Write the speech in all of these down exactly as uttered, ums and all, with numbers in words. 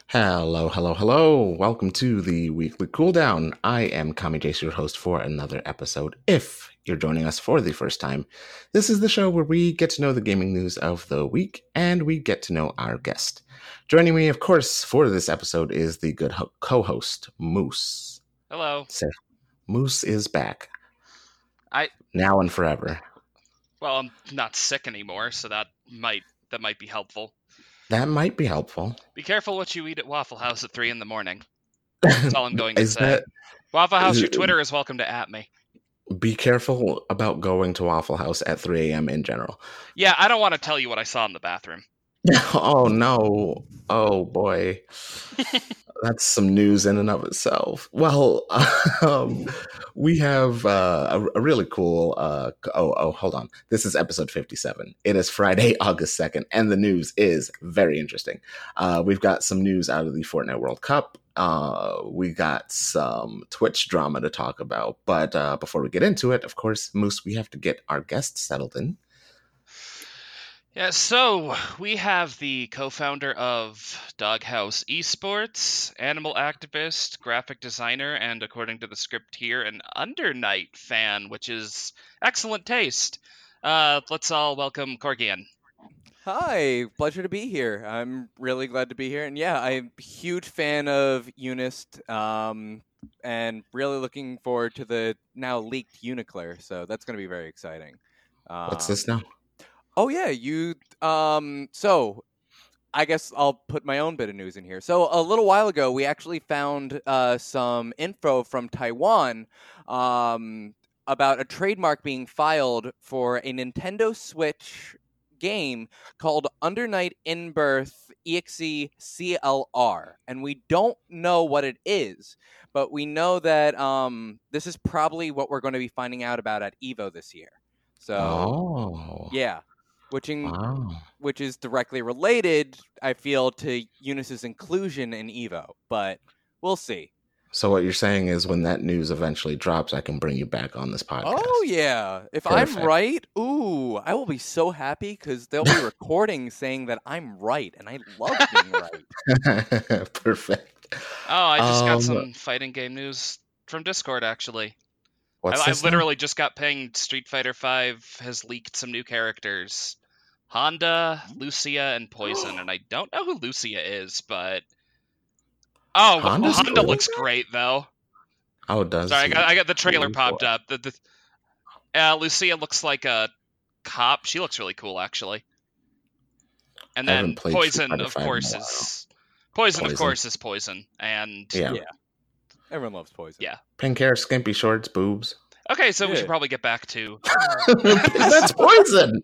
Hello, hello, hello. Welcome to the weekly cooldown. I am Kami Jace, your host for another episode. If you're joining us for the first time, this is the show where we get to know the gaming news of the week and we get to know our guest. Joining me, of course, for this episode is the good ho- co-host, Moose. Hello. So, Moose is back. I now and forever. Well, I'm not sick anymore, so that might that might be helpful. That might be helpful. Be careful what you eat at Waffle House at three in the morning. That's all I'm going to is say. That, Waffle House, your Twitter is welcome to at me. Be careful about going to Waffle House at three a.m. in general. Yeah, I don't want to tell you what I saw in the bathroom. Oh, no. Oh, boy. That's some news in and of itself. Well, um, we have uh, a, a really cool... Uh, oh, oh, hold on. This is episode fifty-seven. It is Friday, August second, and the news is very interesting. Uh, we've got some news out of the Fortnite World Cup. Uh, we got some Twitch drama to talk about. But uh, before we get into it, of course, Moose, we have to get our guests settled in. Yeah, so we have the co-founder of Doghouse Esports, animal activist, graphic designer, and according to the script here, an Undernight fan, which is excellent taste. Uh, let's all welcome Corgian. Hi, pleasure to be here. I'm really glad to be here, and yeah, I'm a huge fan of Unist, um, and really looking forward to the now leaked Uniclair. So that's going to be very exciting. Um, What's this now? Oh yeah, you. Um, so I guess I'll put my own bit of news in here. So a little while ago, we actually found uh, some info from Taiwan um, about a trademark being filed for a Nintendo Switch game called Undernight In-Birth E X E C L R, and we don't know what it is, but we know that um, this is probably what we're going to be finding out about at EVO this year. So, oh. yeah. Which, in, wow. which is directly related, I feel, to Unis's inclusion in EVO, but we'll see. So what you're saying is when that news eventually drops, I can bring you back on this podcast. Oh, yeah. If Perfect. I'm right, ooh, I will be so happy because they'll be recording saying that I'm right, and I love being right. Perfect. Oh, I just um, got some fighting game news from Discord, actually. What's I, I this literally now? just got pinged. Street Fighter five has leaked some new characters. Honda, Lucia, and Poison. And I don't know who Lucia is, but... Oh, Honda's Honda cool. looks great, though. Oh, it does. Sorry, I got, I got the trailer really popped cool. up. The, the, uh, Lucia looks like a cop. She looks really cool, actually. And then Poison, of course, is... Poison, Poison, of course, is Poison. And... Yeah. yeah. Everyone loves Poison. Yeah. Pink hair, skimpy shorts, boobs. Okay, so yeah. we should probably get back to... That's Poison!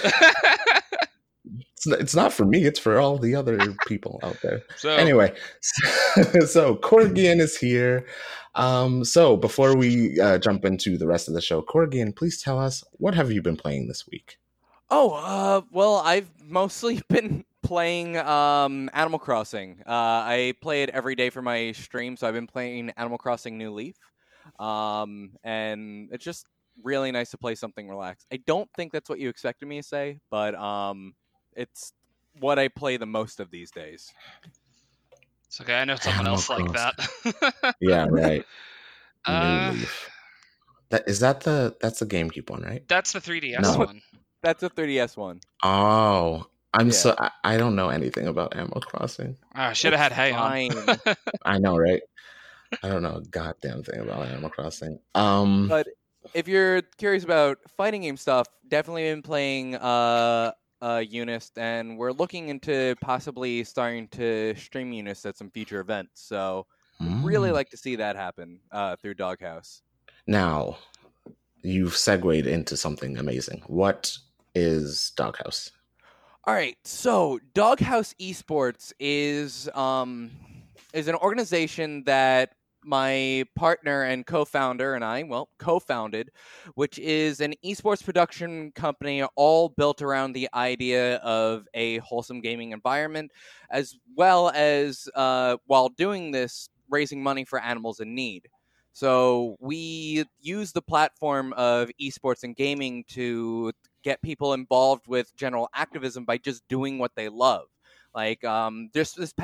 It's not, it's not for me, it's for all the other people out there. So anyway, so, so Corgian is here. Um, so before we uh, jump into the rest of the show, Corgian, please tell us, what have you been playing this week? Oh, uh, well, I've mostly been playing um, Animal Crossing. Uh, I play it every day for my stream, so I've been playing Animal Crossing New Leaf. Um, and it's just really nice to play something relaxed. I don't think that's what you expected me to say, but um, it's what I play the most of these days. It's okay, I know someone Animal else like that. Yeah, right. Uh, New Leaf. That is that the that's the GameCube one, right? That's the three D S No. one. That's a three D S one. Oh, I'm Yeah. so I, I don't know anything about Animal Crossing. I should have had Hay Fine. on. I know, right? I don't know a goddamn thing about Animal Crossing. Um, But if you're curious about fighting game stuff, definitely been playing uh, uh, Unist, and we're looking into possibly starting to stream Unist at some future events. So mm. really like to see that happen uh, through Doghouse. Now, you've segued into something amazing. What is Doghouse? All right, so Doghouse Esports is um, is an organization that my partner and co-founder and I, well, co-founded, which is an esports production company all built around the idea of a wholesome gaming environment, as well as, uh, while doing this, raising money for animals in need. So we use the platform of esports and gaming to get people involved with general activism by just doing what they love. Like um, just this past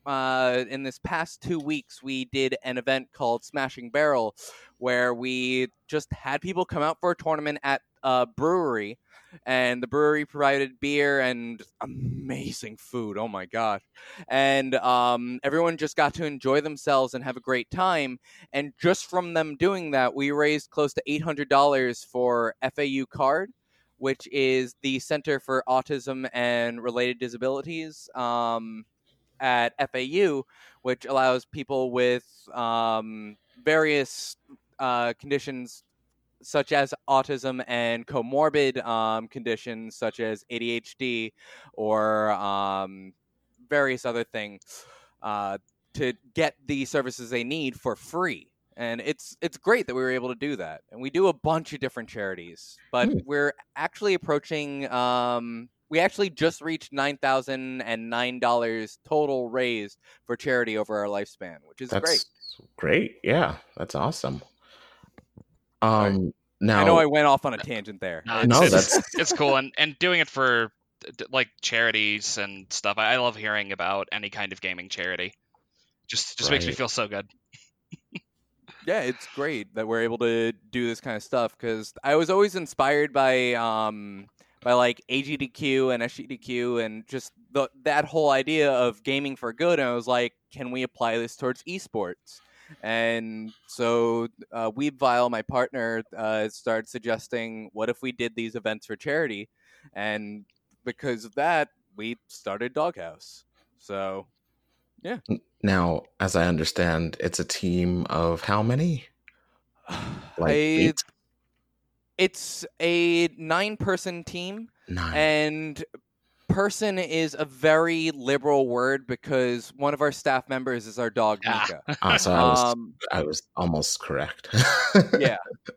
uh, in this past two weeks, we did an event called Smashing Barrel, where we just had people come out for a tournament at a brewery, and the brewery provided beer and amazing food. Oh my god! And um, everyone just got to enjoy themselves and have a great time. And just from them doing that, we raised close to eight hundred dollars for F A U CARD, which is the Center for Autism and Related Disabilities. Um, at F A U, which allows people with um, various uh, conditions such as autism and comorbid um, conditions such as A D H D or um, various other things uh, to get the services they need for free. And it's it's great that we were able to do that. And we do a bunch of different charities, but Hmm. we're actually approaching. Um, we actually just reached nine thousand and nine dollars total raised for charity over our lifespan, which is That's great. great. Yeah, that's awesome. Um, now I know I went off on a tangent there. No, It's- No, it's, that's- it's cool, and and doing it for d- like charities and stuff. I I love hearing about any kind of gaming charity. Just just makes me Right. feel so good. yeah, it's great that we're able to do this kind of stuff because I was always inspired by um by like A G D Q and S G D Q and just the that whole idea of gaming for good. And I was like, can we apply this towards esports? And so uh, Weebvile, my partner, uh, started suggesting, what if we did these events for charity? And because of that, we started Doghouse. So now, as I understand, it's a team of how many? Like I, eight? it's a nine-person team. Nine. And person is a very liberal word because one of our staff members is our dog, Ah. Mika. Ah, so I was Um, I was almost correct. yeah.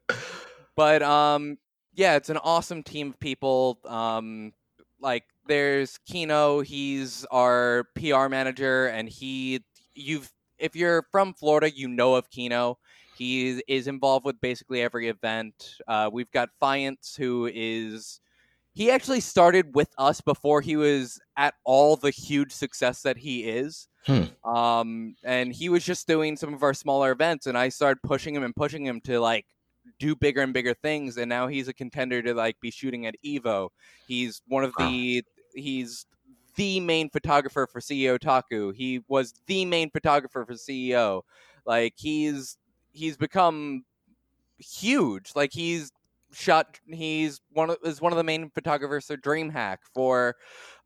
But um, yeah, it's an awesome team of people. Um, like there's Kino, he's our P R manager, and he you've if you're from Florida, you know of Kino. He is involved with basically every event. Uh, we've got Fiance, who is he actually started with us before he was at all the huge success that he is. Hmm. Um, and he was just doing some of our smaller events, and I started pushing him and pushing him to like do bigger and bigger things. And now he's a contender to like be shooting at Evo. He's one of the he's the main photographer for C E O Otaku. He was the main photographer for C E O. Like he's he's become huge. Like he's shot he's one of is one of the main photographers for DreamHack for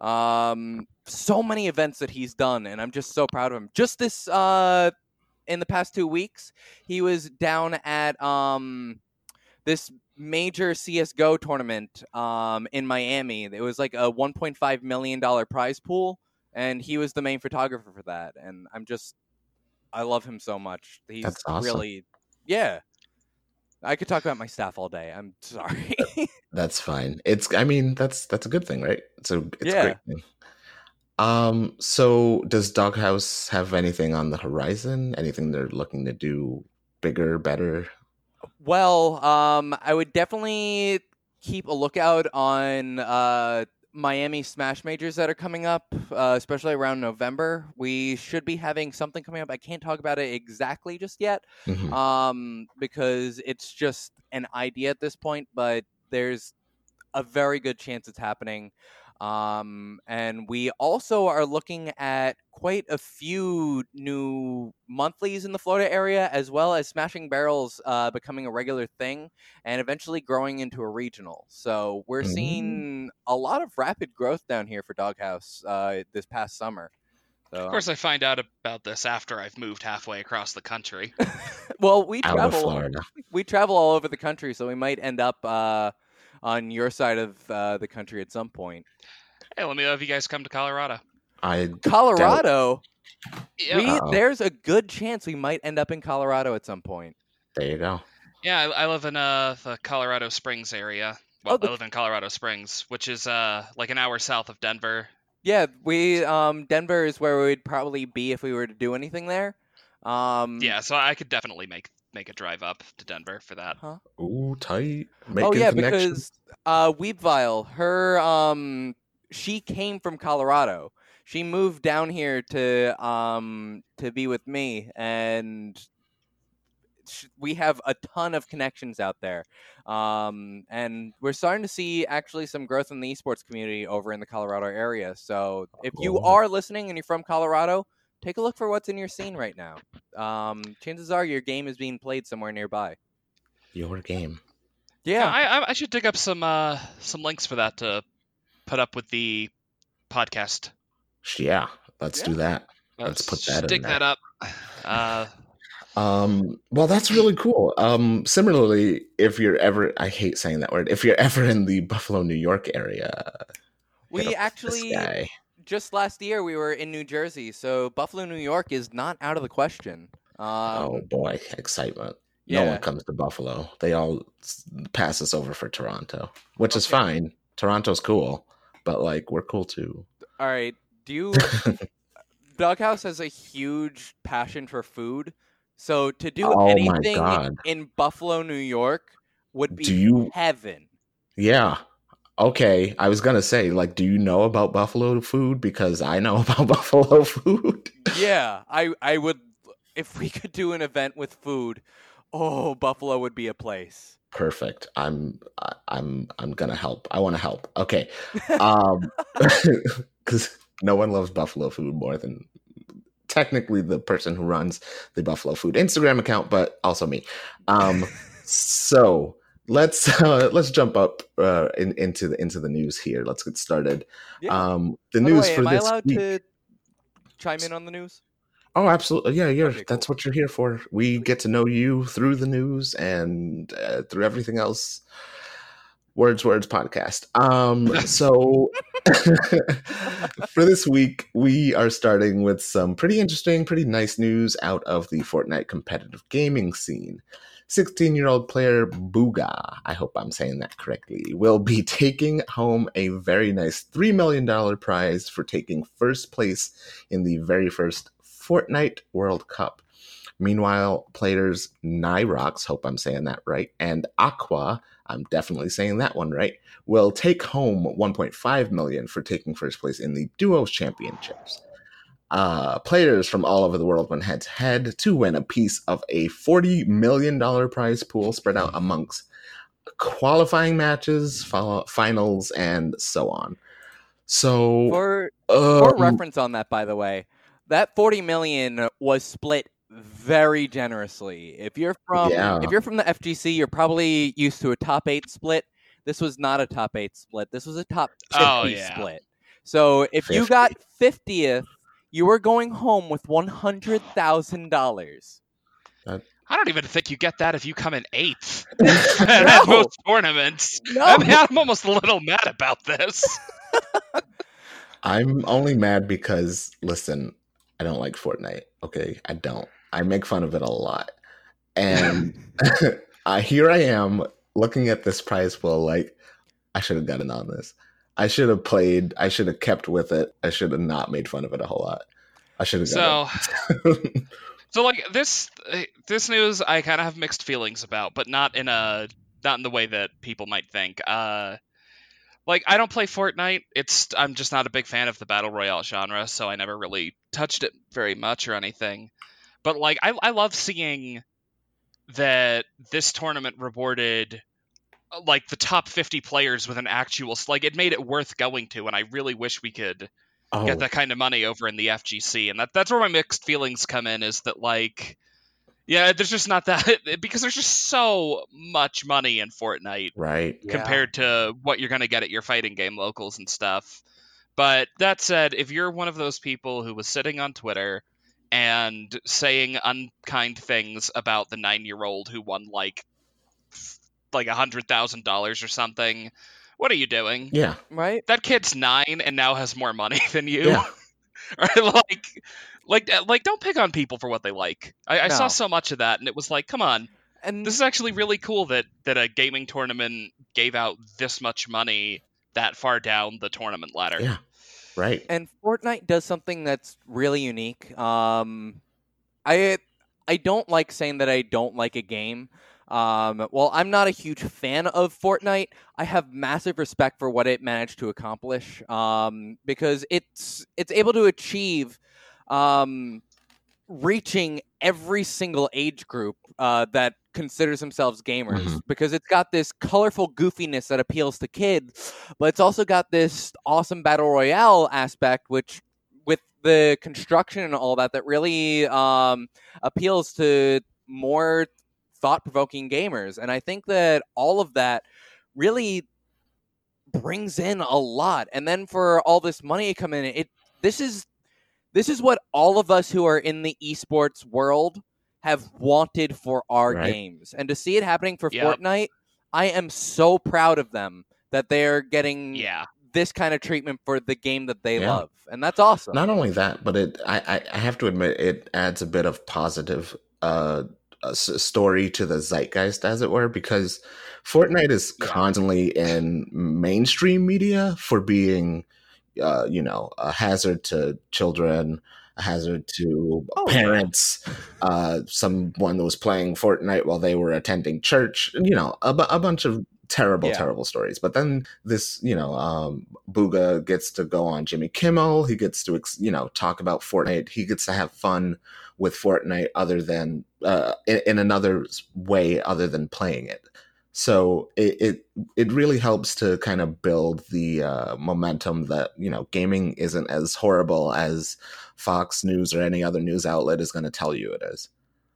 um so many events that he's done, and I'm just so proud of him. Just this uh in the past two weeks, he was down at um this major C S G O tournament um in Miami. It was like a one point five million dollar prize pool, and he was the main photographer for that. And I'm just I love him so much. He's That's awesome. really yeah. I could talk about my staff all day. I'm sorry. That's fine. It's I mean, that's that's a good thing, right? It's a it's Yeah. a great thing. Um, so does Doghouse have anything on the horizon? Anything they're looking to do bigger, better? Well, um, I would definitely keep a lookout on uh, Miami Smash Majors that are coming up, uh, especially around November. We should be having something coming up. I can't talk about it exactly just yet, Mhm. um, because it's just an idea at this point, but there's a very good chance it's happening. Um, and we also are looking at quite a few new monthlies in the Florida area, as well as Smashing Barrels uh, becoming a regular thing and eventually growing into a regional. So we're Mm. seeing a lot of rapid growth down here for Doghouse uh, this past summer. So, Of course, I find out about this after I've moved halfway across the country. well, we Out of travel. Florida. We travel all over the country, so we might end up uh, on your side of uh, the country at some point. Hey, let me know if you guys come to Colorado. I Colorado. Yeah, We Uh-oh. there's a good chance we might end up in Colorado at some point. there you go. yeah. I, I live in uh, the Colorado Springs area. Well, Oh, the- I live in Colorado Springs, which is uh like an hour south of Denver. Yeah, we um Denver is where we'd probably be if we were to do anything there. Um Yeah, so I could definitely make make a drive up to Denver for that. Huh? Ooh, tight. Making Oh yeah, connections. because uh Weebvile, her um she came from Colorado. she moved down here to um to be with me, and sh- we have a ton of connections out there. Um, and we're starting to see actually some growth in the esports community over in the Colorado area. So if you Cool. are listening and you're from Colorado, take a look for what's in your scene right now. Um, chances are your game is being played somewhere nearby. Your game. Yeah, Yeah. I, I I should dig up some uh some links for that to put up with the podcast. Yeah, let's Yeah. do that. Let's, Let's put just that in dig there. that up. Uh, Um, well, that's really cool. Um, similarly, if you're ever, I hate saying that word, if you're ever in the Buffalo, New York area, hit We up this actually, guy. just last year, we were in New Jersey. So Buffalo, New York is not out of the question. Um, Oh boy, excitement. No yeah. one comes to Buffalo. They all s- pass us over for Toronto, which is Okay. fine. Toronto's cool, but like we're cool too. All right. Do you Doghouse has a huge passion for food. So to do Oh my anything God. in Buffalo, New York would be Do you- heaven. Yeah. Okay. I was gonna say, like, do you know about Buffalo food? Because I know about Buffalo food. Yeah, I I would if we could do an event with food. Oh, Buffalo would be a place. Perfect. I'm I- I'm I'm gonna help. I want to help. Okay. Um, because no one loves Buffalo food more than technically the person who runs the Buffalo Food Instagram account, but also me. Um, so let's uh, let's jump up uh, in, into the into the news here. Let's get started. Yeah. Um, the By the news way, for am I this allowed week. to chime in on the news? Oh, absolutely. Yeah, you're. Okay, That's cool. what you're here for. We get to know you through the news and uh, through everything else. Words, words, podcast. Um, so for this week, we are starting with some pretty interesting, pretty nice news out of the Fortnite competitive gaming scene. sixteen-year-old player Booga, I hope I'm saying that correctly, will be taking home a very nice three million dollars prize for taking first place in the very first Fortnite World Cup. Meanwhile, players Nyrox, hope I'm saying that right, and Aqua, I'm definitely saying that one right, will take home one point five million dollars for taking first place in the Duos Championships. Uh, players from all over the world went head to head to win a piece of a forty million dollars prize pool spread out amongst qualifying matches, follow- finals, and so on. So, For um, for reference on that, by the way, that forty million was split very generously. If you're from Yeah. if you're from the F G C, you're probably used to a top eight split. This was not a top eight split. This was a top fifty Oh, yeah. split. So if you fifty. got fiftieth, you were going home with one hundred thousand dollars. I don't even think you get that if you come in eighth at No. most tournaments. No. I mean, I'm almost a little mad about this. I'm only mad because, listen, I don't like Fortnite. Okay, I don't. I make fun of it a lot, and I here I am looking at this prize pool like I should have gotten on this. I should have played. I should have kept with it. I should have not made fun of it a whole lot. I should have. So, Gotten so like this, this news, I kind of have mixed feelings about, but not in a, not in the way that people might think. Uh, like I don't play Fortnite. It's I'm just not a big fan of the battle royale genre, so I never really touched it very much or anything. But like I, I love seeing that this tournament rewarded like the top fifty players with an actual like it made it worth going to, and I really wish we could oh, get that kind of money over in the F G C, and that that's where my mixed feelings come in. Is that like, yeah, there's just not that because there's just so much money in Fortnite right. Yeah. compared to what you're gonna get at your fighting game locals and stuff. But that said, if you're one of those people who was sitting on Twitter and saying unkind things about the nine-year-old who won like like a hundred thousand dollars or something, what are you doing? Yeah. Right? That kid's nine and now has more money than you. Yeah. Or like, like, like, don't pick on people for what they like. I, I No. saw so much of that, and it was like, come on, And this is actually really cool that that a gaming tournament gave out this much money that far down the tournament ladder. Yeah. Right. And Fortnite does something that's really unique. Um, I I don't like saying that I don't like a game, Um, while I'm not a huge fan of Fortnite, I have massive respect for what it managed to accomplish. Um, because it's it's able to achieve um, reaching every single age group uh, that considers themselves gamers. Mhm. Because it's got this colorful goofiness that appeals to kids, but it's also got this awesome battle royale aspect, which with the construction and all that, that really um, appeals to more thought-provoking gamers. And I think that all of that really brings in a lot. And then for all this money to come in, it this is this is what all of us who are in the esports world have wanted for our Right. games. And to see it happening for Yep. Fortnite, I am so proud of them that they're getting Yeah. this kind of treatment for the game that they Yeah. love. And that's awesome. Not only that, but it I, I, I have to admit it adds a bit of positive uh, uh, s- story to the zeitgeist, as it were, because Fortnite is Yeah. constantly in mainstream media for being, uh, you know, a hazard to children, a hazard to Oh, yeah. parents, uh, someone that was playing Fortnite while they were attending church, you know, a, bu- a bunch of terrible, Yeah. terrible stories. But then this, you know, um, Booga gets to go on Jimmy Kimmel. He gets to, ex- you know, talk about Fortnite. He gets to have fun with Fortnite other than uh, in, in another way other than playing it. So it, it it really helps to kind of build the uh, momentum that, you know, gaming isn't as horrible as Fox News or any other news outlet is going to tell you it is.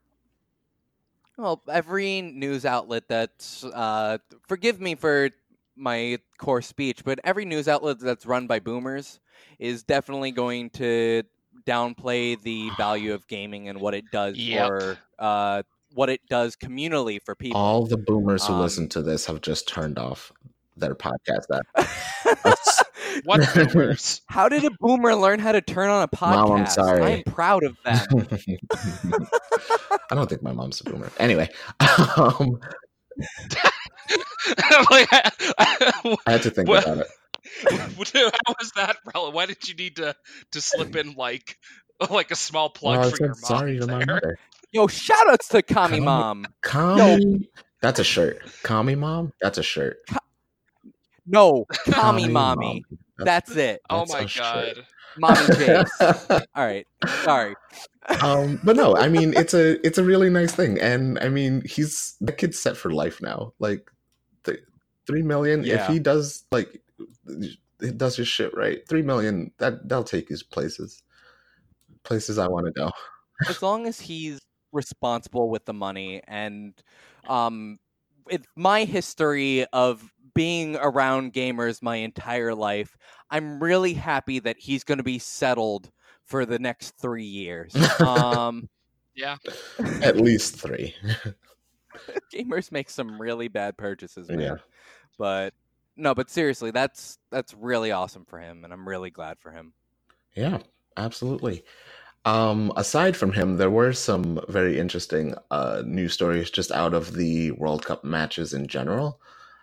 Well, every news outlet that's uh, forgive me for my core speech, but every news outlet that's run by boomers is definitely going to downplay the value of gaming and what it does Yep. for uh, what it does communally for people. All the boomers who Um, listen to this have just turned off their podcast app. What boomers? How did a boomer learn how to turn on a podcast? Mom, I'm sorry. I'm proud of them. I don't think my mom's a boomer. Anyway, um, Like, I had to think What- about it. How was that relevant? Why did you need to to slip in like like a small plug Well, I for said your mom? sorry to my there? mother. Yo, shout outs to Kami Kami- Mom. Kami, that's a shirt. Kami mom, that's a shirt. No, Kami Kami Mommy. Mom. That's it. Oh That's my a shirt. god. Mommy Jace. All right. Sorry. um, but no, I mean it's a it's a really nice thing, and I mean he's the kid's set for life now. Like th- three million, if Yeah. he does like he does his shit right, three million that that'll take his places, places I want to go. As long as he's responsible with the money, and um with my history of being around gamers my entire life, I'm really happy that he's going to be settled for the next three years. Um Yeah. At least three. gamers make some really bad purchases, man. Yeah. But no, but seriously, that's that's really awesome for him, and I'm really glad for him. Yeah, absolutely. Um, aside from him, there were some very interesting uh, news stories just out of the World Cup matches in general.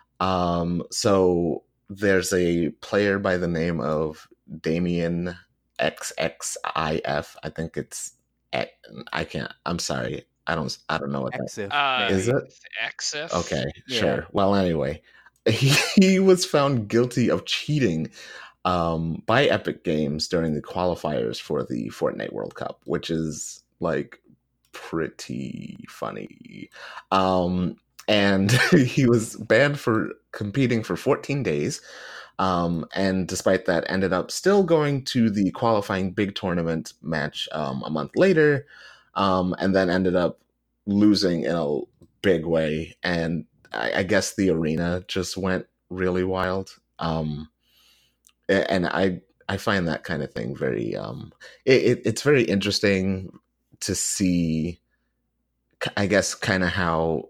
Um, so there's a player by the name of Damien X X I F. I think it's I can't. I'm sorry. I don't. I don't know what that Exif, Uh, is. maybe. It Exif. okay? Yeah. Sure. Well, anyway, he, he was found guilty of cheating um, by Epic Games during the qualifiers for the Fortnite World Cup, which is like pretty funny. Um, and he was banned for competing for fourteen days. Um, and despite that, ended up still going to the qualifying big tournament match um, a month later, um, and then ended up losing in a big way. And I, I guess the arena just went really wild. Um, and I I find that kind of thing very um, it, it, it's very interesting to see. I guess kind of how.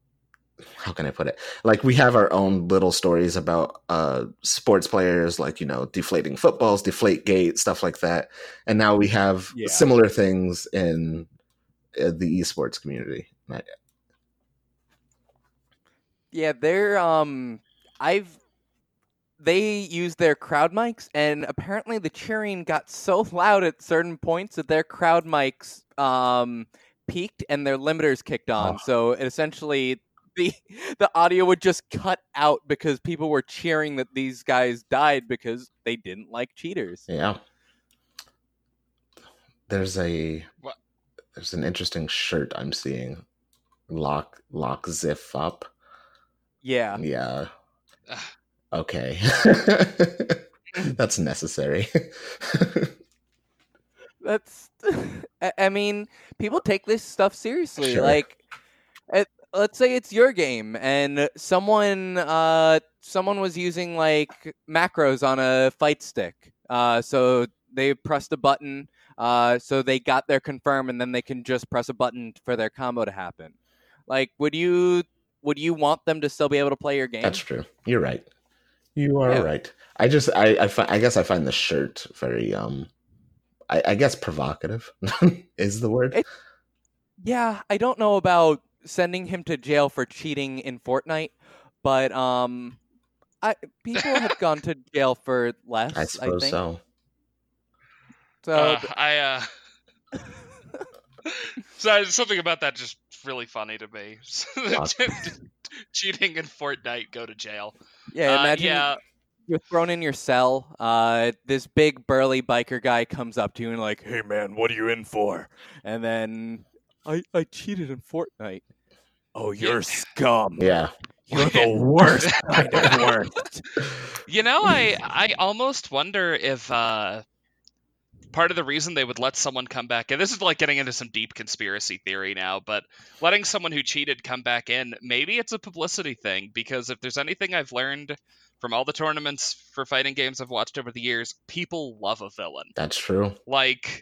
How can I put it? Like we have our own little stories about uh, sports players, like, you know, deflating footballs, deflate gate, stuff like that. And now we have Yeah. similar things in uh, the esports community. Right. Yeah, they're um I've they use their crowd mics, and apparently the cheering got so loud at certain points that their crowd mics um peaked and their limiters kicked on. Oh. So it essentially the the audio would just cut out because people were cheering that these guys died because they didn't like cheaters. Yeah. There's a What? there's an interesting shirt I'm seeing. Lock lock Ziff up. Yeah. Yeah. Ugh. Okay. That's necessary. That's I- I mean, people take this stuff seriously. Sure. Like it, let's say it's your game and someone uh someone was using like macros on a fight stick. Uh so they pressed a button uh so they got their confirm and then they can just press a button for their combo to happen. Like would you would you want them to still be able to play your game? That's true. You're right. You are Yeah. right. I just I I, fi- I guess I find the shirt very um I, I guess provocative is the word. It- Yeah, I don't know about sending him to jail for cheating in Fortnite, but um, I people have gone to jail for less. I I, suppose think. so. So Uh, I uh, so something about that just really funny to me. Cheating in Fortnite, go to jail. yeah, Uh, imagine yeah. you're thrown in your cell. Uh, this big burly biker guy comes up to you and like, "Hey man, what are you in for?" And then I I cheated in Fortnite. Oh, you're scum. Yeah. You're the worst kind of worst. You know, I I almost wonder if uh, part of the reason they would let someone come back in, this is like getting into some deep conspiracy theory now, but letting someone who cheated come back in, maybe it's a publicity thing, because if there's anything I've learned from all the tournaments for fighting games I've watched over the years, people love a villain. That's true. Like,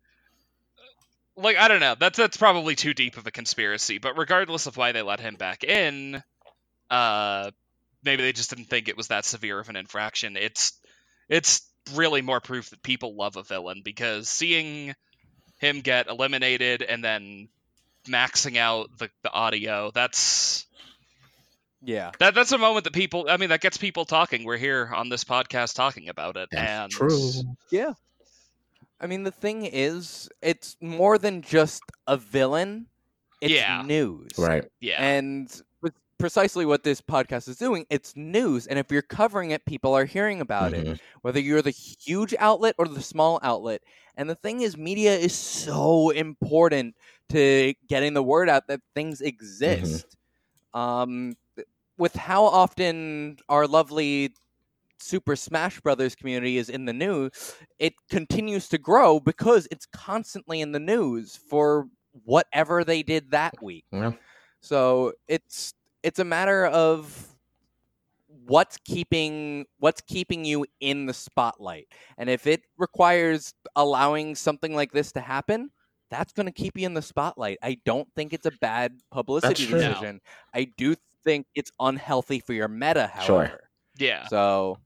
like I don't know, that's that's probably too deep of a conspiracy, but regardless of why they let him back in, uh, maybe they just didn't think it was that severe of an infraction. It's it's really more proof that people love a villain, because seeing him get eliminated and then maxing out the, the audio, that's Yeah. that that's a moment that people, I mean, that gets people talking. We're here on this podcast talking about it. That's and true. Yeah. I mean, the thing is, it's more than just a villain. It's Yeah. news. Right. Yeah. And with precisely what this podcast is doing, it's news. And if you're covering it, people are hearing about it, Mhm. whether you're the huge outlet or the small outlet. And the thing is, media is so important to getting the word out that things exist. Um, with how often our lovely Super Smash Brothers community is in the news, it continues to grow because it's constantly in the news for whatever they did that week. Yeah. So it's it's a matter of what's keeping what's keeping you in the spotlight. And if it requires allowing something like this to happen, that's going to keep you in the spotlight. I don't think it's a bad publicity true. decision. I do think it's unhealthy for your meta, Sure. however. Yeah. So,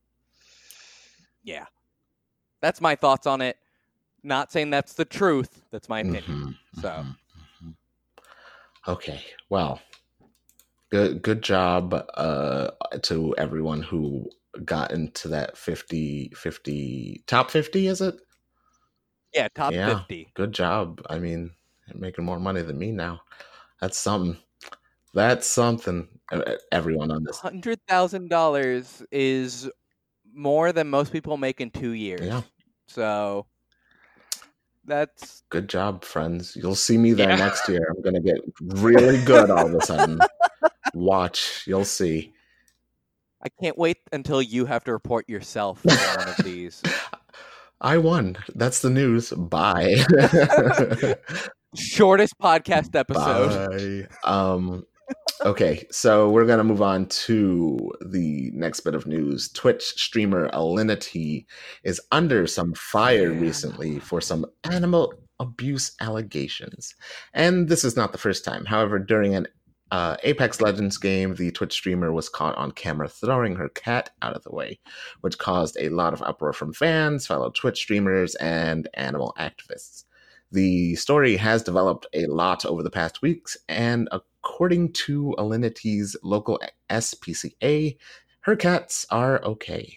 yeah. That's my thoughts on it. Not saying that's the truth. That's my opinion. Mhm, So, mhm, mhm. Okay. Well, good good job uh, to everyone who got into that fifty, fifty top fifty, is it? yeah, top Yeah. fifty. Good job. I mean, you're making more money than me now. That's something. That's something. Uh, Everyone on this. one hundred thousand dollars is more than most people make in two years. Yeah. So, that's Good job, friends. You'll see me there Yeah. next year. I'm going to get really good all of a sudden. Watch. You'll see. I can't wait until you have to report yourself in one of these. I won. That's the news. Bye. Shortest podcast episode. Bye. Um, okay, so we're gonna move on to the next bit of news. Twitch streamer Alinity is under some fire Yeah. recently for some animal abuse allegations, and this is not the first time. However, during an uh, Apex Legends game, the Twitch streamer was caught on camera throwing her cat out of the way, which caused a lot of uproar from fans, fellow Twitch streamers, and animal activists. The story has developed a lot over the past weeks, and according to Alinity's local S P C A, her cats are okay.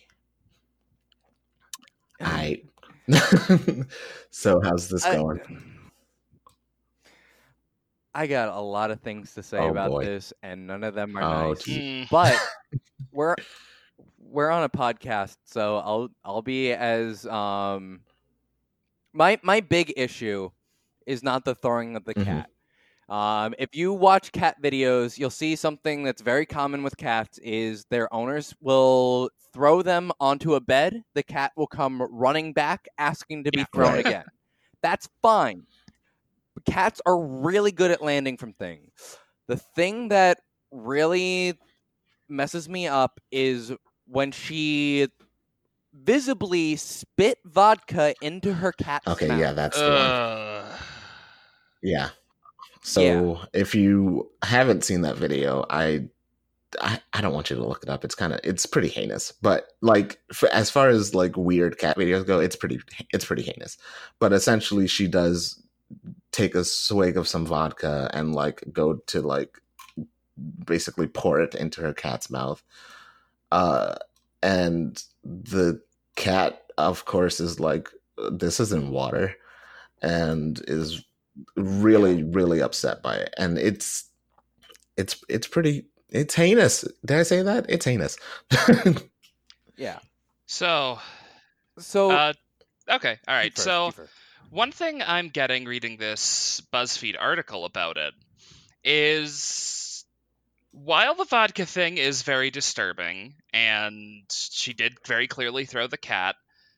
I. So how's this I- going? I got a lot of things to say Oh, about boy. this, and none of them are Oh, nice. Mm. But we're we're on a podcast, so I'll I'll be as um. My my big issue is not the throwing of the Mhm. cat. Um, if you watch cat videos, you'll see something that's very common with cats is their owners will throw them onto a bed. The cat will come running back, asking to be Yeah. thrown Right. again. That's fine. But cats are really good at landing from things. The thing that really messes me up is when she visibly spit vodka into her cat's Okay, mouth. yeah, that's the one. Uh, Yeah. So Yeah. if you haven't seen that video, I, I I don't want you to look it up. It's kind of it's pretty heinous. But like for, as far as like weird cat videos go, it's pretty it's pretty heinous. But essentially, she does take a swig of some vodka and like go to like basically pour it into her cat's mouth. Uh, and the cat, of course, is like, this isn't water, and is really Yeah. really upset by it. And it's it's it's pretty it's heinous. Did I say that? It's heinous. Yeah. so, So uh, okay, all you right. first, So, you first. one thing I'm getting reading this BuzzFeed article about it is while the vodka thing is very disturbing, and she did very clearly throw the cat,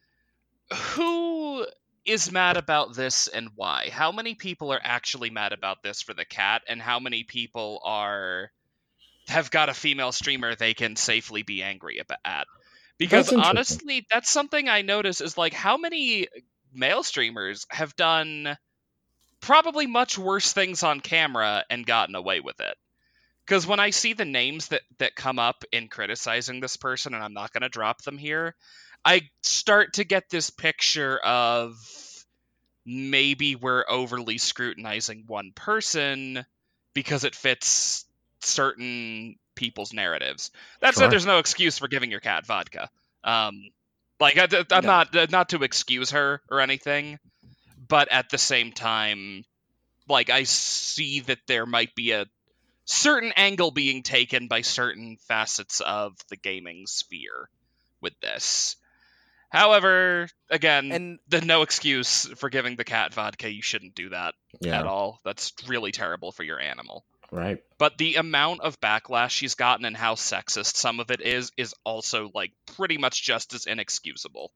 who is mad about this and why? How many people are actually mad about this for the cat, and how many people are have got a female streamer they can safely be angry about at? Because That's interesting. honestly, that's something I notice is like how many male streamers have done probably much worse things on camera and gotten away with it. Because when I see the names that, that come up in criticizing this person, and I'm not going to drop them here, I start to get this picture of maybe we're overly scrutinizing one person because it fits certain people's narratives. That Sure. said, there's no excuse for giving your cat vodka. Um, like, I, I'm No. not not to excuse her or anything, but at the same time, like, I see that there might be a certain angle being taken by certain facets of the gaming sphere with this. However, again, And the no excuse for giving the cat vodka. You shouldn't do that Yeah. at all. That's really terrible for your animal. Right. But the amount of backlash she's gotten and how sexist some of it is is also like pretty much just as inexcusable.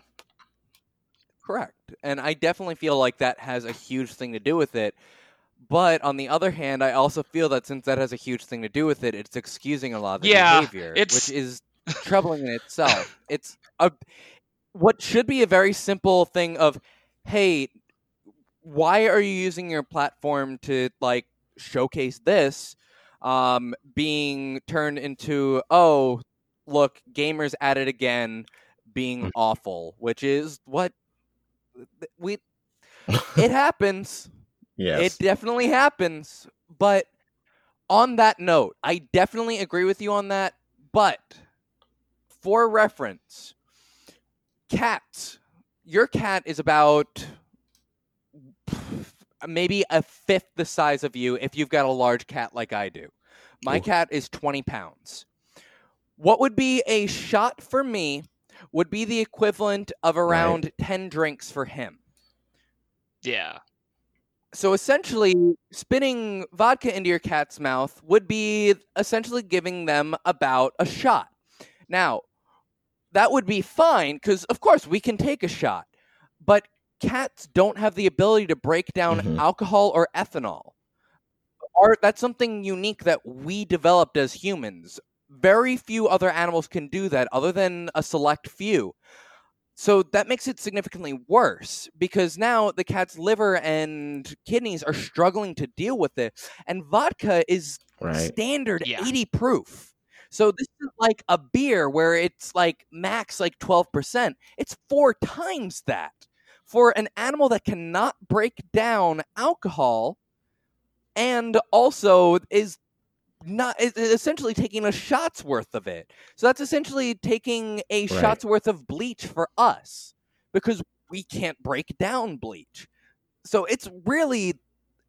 correct. And I definitely feel like that has a huge thing to do with it. But on the other hand, I also feel that since that has a huge thing to do with it, it's excusing a lot of the Yeah, behavior, it's- which is troubling in itself. It's a what should be a very simple thing of, hey, why are you using your platform to like showcase this, um, being turned into, oh, look, gamers at it again, being Mm. awful, which is what we. It happens. Yes. It definitely happens. But on that note, I definitely agree with you on that. But for reference, cats, your cat is about maybe a fifth the size of you if you've got a large cat like I do. My Ooh. cat is twenty pounds. What would be a shot for me would be the equivalent of around ten drinks for him. Yeah. So essentially, spitting vodka into your cat's mouth would be essentially giving them about a shot. Now, that would be fine, because of course we can take a shot. But cats don't have the ability to break down Mhm. alcohol or ethanol. Or that's something unique that we developed as humans. Very few other animals can do that, other than a select few. So that makes it significantly worse, because now the cat's liver and kidneys are struggling to deal with it, and vodka is Right. standard Yeah. eighty proof. So this is like a beer where it's like max like twelve percent. It's four times that. For an animal that cannot break down alcohol and also is not is essentially taking a shot's worth of it. So that's essentially taking a Right. shot's worth of bleach for us, because we can't break down bleach. So it's really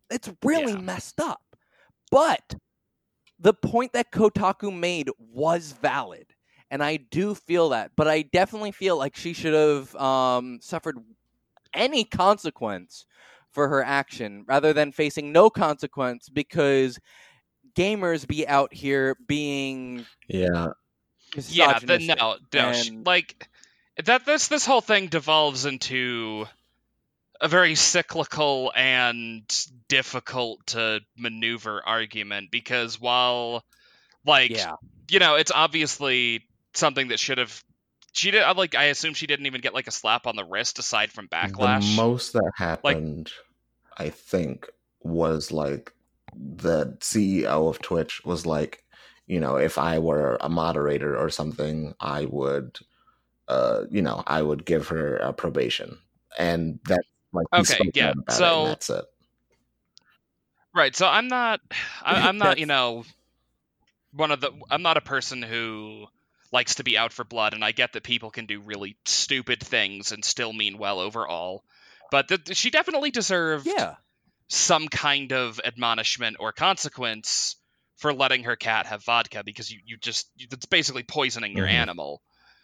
it's really Yeah. messed up. But the point that Kotaku made was valid, and I do feel that. But I definitely feel like she should have um, suffered any consequence for her action rather than facing no consequence, because gamers be out here being Yeah. Yeah, then misogynistic. no, no, sh- and like that. This this whole thing devolves into a very cyclical and difficult to maneuver argument, because while, like, yeah, you know, it's obviously something that should have. She did. Like, I assume she didn't even get like a slap on the wrist aside from The backlash. most that happened, I think, was like the C E O of Twitch was like, you know, if I were a moderator or something, I would, uh, you know, I would give her a probation, and that like he Okay, spoke yeah. out about it, So and that's it. right. So I'm not. I, I'm not. You That's- know, one of the. I'm not a person who likes to be out for blood, and I get that people can do really stupid things and still mean well overall. But the, she definitely deserved yeah. some kind of admonishment or consequence for letting her cat have vodka, because you, you just it's basically poisoning your Mhm. animal.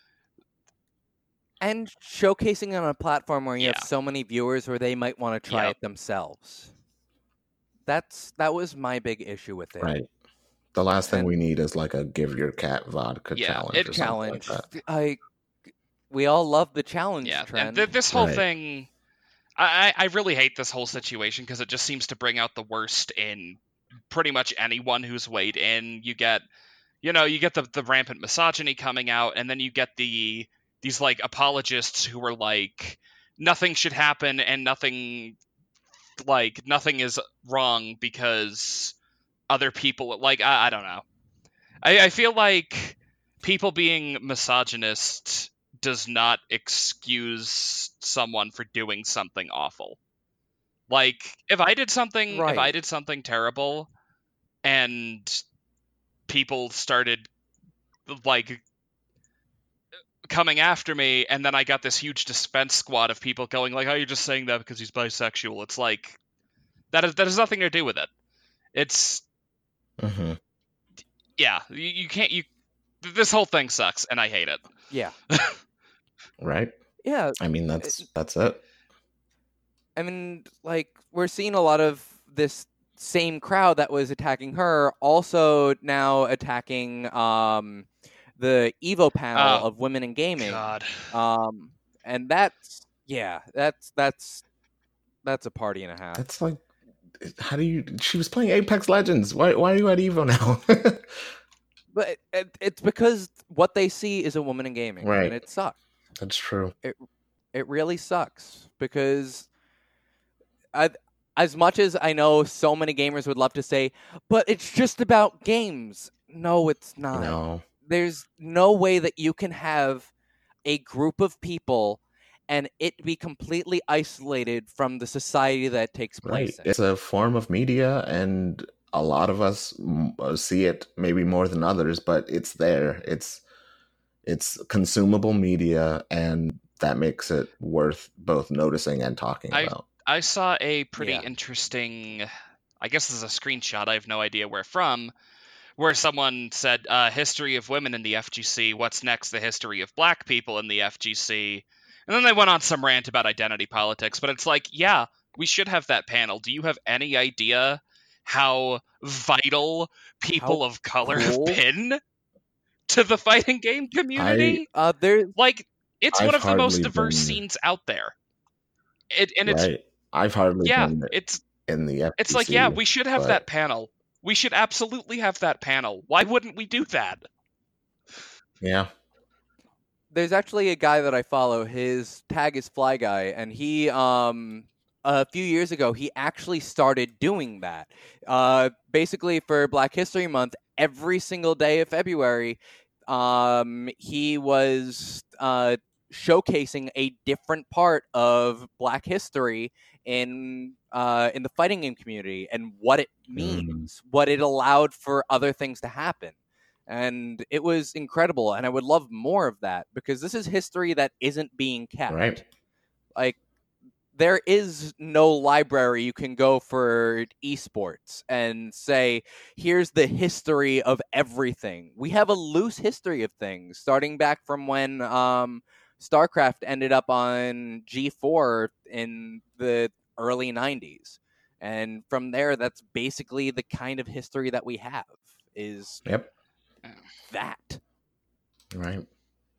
And showcasing on a platform where you Yeah. have so many viewers where they might want to try Yep. it themselves. That's that was my big issue with it. Right. The last thing And- we need is like a give your cat vodka Yeah, challenge it- or Challenge. something like that. I we all love the challenge Yeah, trend. and th- this whole Right. thing, I, I I really hate this whole situation, because it just seems to bring out the worst in pretty much anyone who's weighed in. You get, you know, you get the, the rampant misogyny coming out, and then you get the these like apologists who are like, nothing should happen and nothing, like nothing is wrong because other people, like I, I don't know. I, I feel like people being misogynist does not excuse someone for doing something awful. Like, if I did something, if I Right. did something terrible, and people started like coming after me, and then I got this huge defense squad of people going like, "Oh, you're just saying that because he's bisexual." It's like that is that has nothing to do with it. It's hmm yeah, you, you can't you. This whole thing sucks, and I hate it. Yeah. Right. Yeah. I mean, that's that's it. I mean, like, we're seeing a lot of this same crowd that was attacking her also now attacking um, the Evo panel Oh, of women in gaming. God. Um, and that's yeah, that's that's that's a party and a half. That's like, how do you? She was playing Apex Legends. Why? Why are you at Evo now? But it, it's because what they see is a woman in gaming, Right. and it sucks. That's true. It really sucks because I, as much as I know so many gamers would love to say, but it's just about games. No, it's not. No. There's no way that you can have a group of people and it be completely isolated from the society that it takes Right. place in. It's a form of media, and a lot of us mm, uh, see it maybe more than others, but it's there. It's it's consumable media, and that makes it worth both noticing and talking I- about. I saw a pretty Yeah. interesting, I guess this is a screenshot, I have no idea where from, where someone said, uh, history of women in the F G C, what's next, the history of black people in the F G C. And then they went on some rant about identity politics, but it's like, yeah, we should have that panel. Do you have any idea how vital people How of color cool. have been to the fighting game community? Uh, there, Like, it's I've one of the most hardly diverse been- scenes out there. It, and it's, Right. I've hardly yeah, been it's, in the F G C. it's like, yeah, we should have but- that panel. We should absolutely have that panel. Why wouldn't we do that? Yeah. there's actually a guy that I follow. His tag is Fly Guy, and he um a few years ago he actually started doing that. Uh, basically for Black History Month, every single day of February, um, he was uh showcasing a different part of Black history in uh in the fighting game community and what it means, what it allowed for other things to happen. And it was incredible, and I would love more of that because this is history that isn't being kept. Right. Like there is no library you can go for esports and say, here's the history of everything. We have a loose history of things, starting back from when um, StarCraft ended up on G four in the early nineties. And from there, that's basically the kind of history that we have, is Yep. that. Right.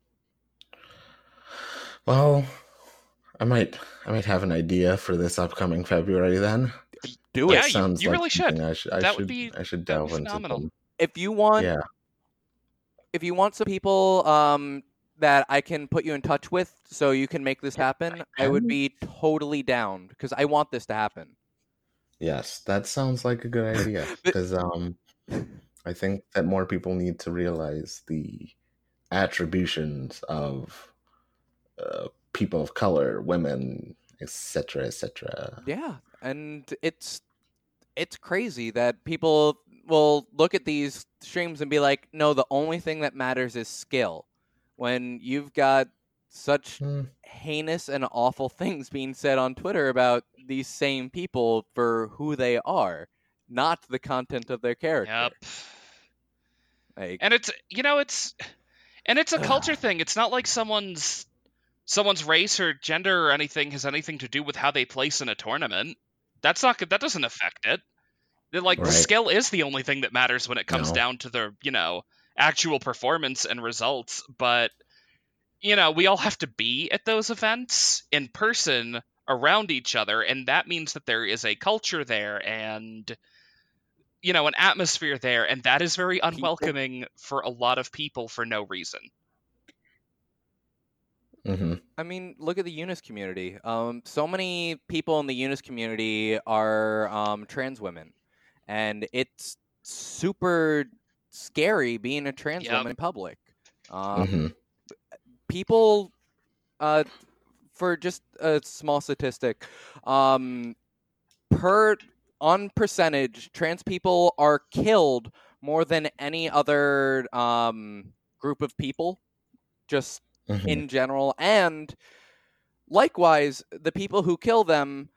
Well, I might I might have an idea for this upcoming February then. Do Yeah, it. you- Sounds you like really should. something I should I That should would be- I should that would delve be into phenomenal. them. If you want, Yeah. if you want some people um, that I can put you in touch with so you can make this happen, I would can? be totally down because I want this to happen. Yes, that sounds like a good idea because um I think that more people need to realize the attributions of uh, people of color, women, et cetera, et cetera. Yeah, and it's it's crazy that people will look at these streams and be like, "No, the only thing that matters is skill." When you've got such Hmm. heinous and awful things being said on Twitter about these same people for who they are, not the content of their character. Yep. Like, And it's you know it's and it's a culture thing. It's not like someone's someone's race or gender or anything has anything to do with how they place in a tournament. That's not that doesn't affect it. They're like the Right. skill is the only thing that matters when it comes No. down to the, you know, actual performance and results, but you know, we all have to be at those events in person around each other, and that means that there is a culture there and you know, an atmosphere there, and that is very unwelcoming for a lot of people for no reason. Mm-hmm. I mean, look at the Eunice community. Um, so many people in the Eunice community are um, trans women, and it's super scary being a trans Yep. woman in public. Um, Mm-hmm. People, uh, for just a small statistic, um, per on percentage, trans people are killed more than any other um, group of people, just Mm-hmm. in general, and likewise, the people who kill them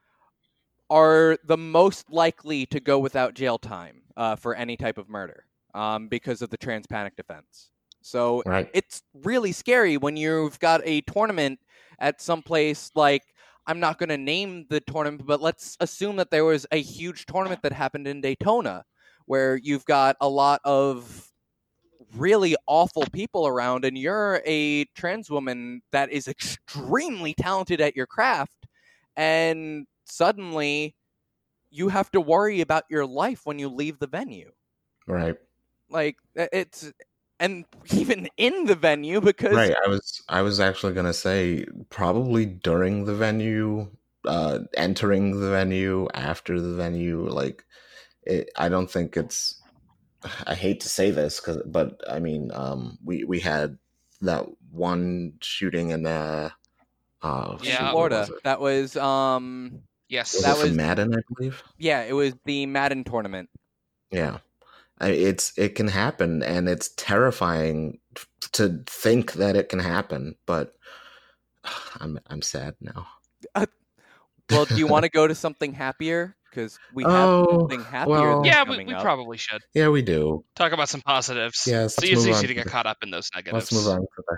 are the most likely to go without jail time uh, for any type of murder um, because of the trans panic defense. So Right. it's really scary when you've got a tournament at some place like, I'm not going to name the tournament, but let's assume that there was a huge tournament that happened in Daytona where you've got a lot of really awful people around, and you're a trans woman that is extremely talented at your craft, and suddenly you have to worry about your life when you leave the venue. Right. Like, it's, and even in the venue, because Right. I was I was actually gonna say probably during the venue, uh, entering the venue, after the venue. Like, it, I don't think it's. I hate to say this, cause, but I mean, um, we we had that one shooting in uh, uh in Yeah. shoot, what Florida, was it? that was, um, Yes. Was that it from was- Madden, I believe? yeah, it was the Madden tournament. Yeah. I, it's it can happen, and it's terrifying f- to think that it can happen. But I'm I'm sad now. Well, do you want to go to something happier? Because we have Oh, something happier well- that's Yeah, we, coming we up. probably should Yeah, we do. talk about some positives. Yes, it's let's move easy on to to get the- caught up in those negatives. Let's move on to the.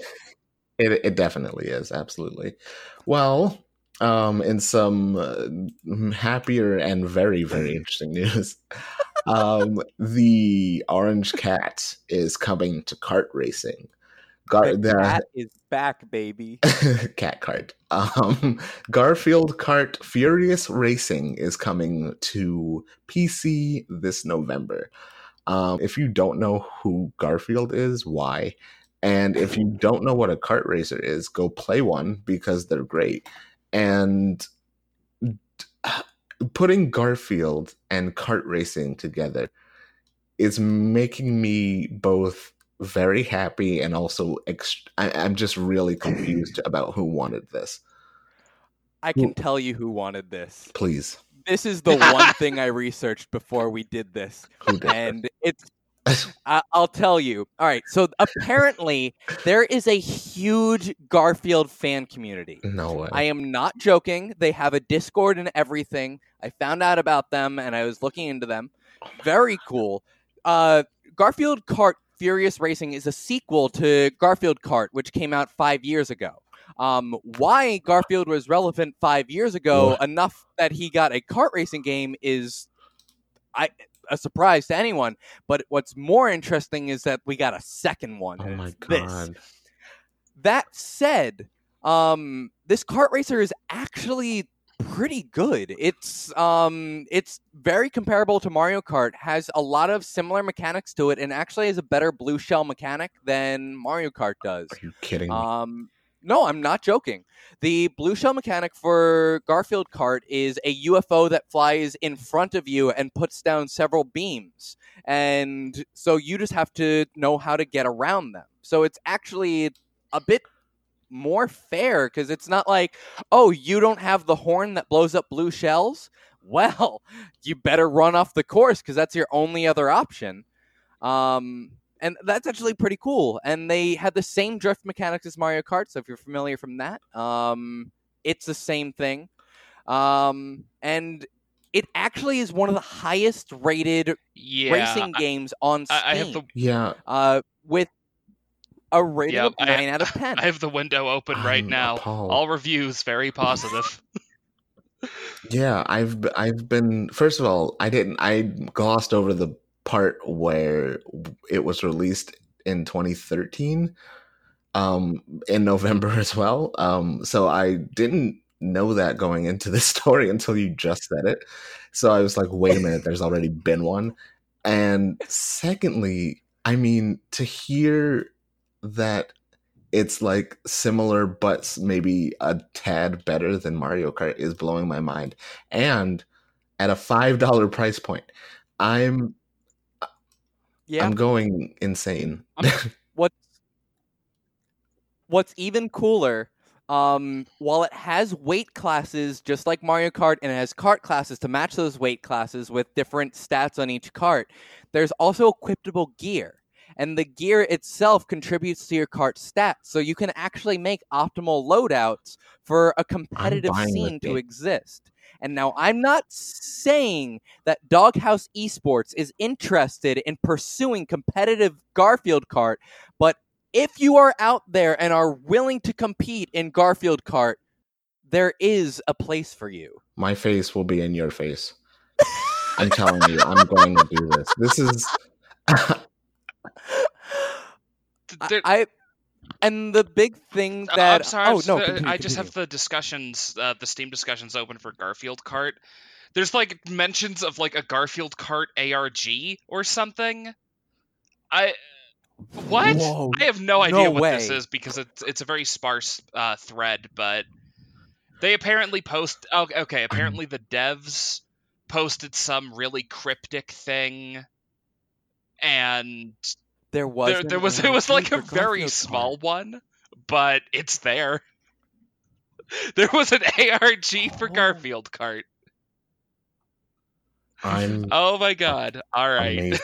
It it definitely is, absolutely. Well, um, in some uh, happier and very very interesting news, um, the Orange Cat is coming to kart racing. Gar- The the- cat is back, baby. Cat Kart. Um, Garfield Kart Furious Racing is coming to P C this November. Um, if you don't know who Garfield is, why? And if you don't know what a kart racer is, go play one because they're great. And putting Garfield and kart racing together is making me both very happy and also ext- I- I'm just really confused about who wanted this. I can tell you who wanted this. Please, This is the one thing I researched before we did this, who did? and it's I- I'll tell you. All right. So apparently there is a huge Garfield fan community. No way. I am not joking. They have a Discord and everything. I found out about them and I was looking into them. Very cool. Uh, Garfield Kart Furious Racing is a sequel to Garfield Kart, which came out five years ago. Um, why Garfield was relevant five years ago, What? enough that he got a kart racing game, is I a surprise to anyone. But what's more interesting is that we got a second one. Oh and my it's this. god. That said, um, this kart racer is actually pretty good. It's um, it's very comparable to Mario Kart. Has a lot of similar mechanics to it, and actually has a better blue shell mechanic than Mario Kart does. Are you kidding me? Um, no, I'm not joking. The blue shell mechanic for Garfield Kart is a U F O that flies in front of you and puts down several beams. And so you just have to know how to get around them. So it's actually a bit more fair because it's not like, oh, you don't have the horn that blows up blue shells? Well, you better run off the course because that's your only other option. Um... And that's actually pretty cool. And they had the same drift mechanics as Mario Kart. So if you're familiar from that, um, it's the same thing. Um, and it actually is one of the highest rated Yeah, racing I, games on Steam. I I have the Yeah. uh, with a rating Yeah, of I- nine out of ten. I have the window open right I'm now. appalled. All reviews very positive. Yeah, I've b- I've been first of all, I didn't I glossed over the part where it was released in twenty thirteen um in November as well. Um so I didn't know that going into the story until you just said it. So I was like, wait a minute, there's already been one. And secondly, I mean, to hear that it's like similar but s- maybe a tad better than Mario Kart is blowing my mind. And at a five dollar price point, I'm yeah. I'm going insane. What's What's even cooler, um, while it has weight classes just like Mario Kart, and it has kart classes to match those weight classes with different stats on each kart, there's also equipable gear. And the gear itself contributes to your kart stats, so you can actually make optimal loadouts for a competitive buying this scene to game. exist. And now, I'm not saying that Doghouse Esports is interested in pursuing competitive Garfield Kart, but if you are out there and are willing to compete in Garfield Kart, there is a place for you. My face will be in your face. I'm telling you, I'm going to do this. This is There- I, I and the big thing Uh, that I'm sorry. oh I'm just- no, uh, continue, I just continue. have the discussions, uh, the Steam discussions open for Garfield Kart. There's like mentions of like a Garfield Kart A R G or something. I what? Whoa, I have no idea no what this way. is because it's it's a very sparse uh, thread, but they apparently post. Oh, okay. Apparently the devs posted some really cryptic thing, and There was there there was it was like a very small one, but it's there. There was an A R G for Oh. Garfield Kart. I'm Oh my god! All right. amazed.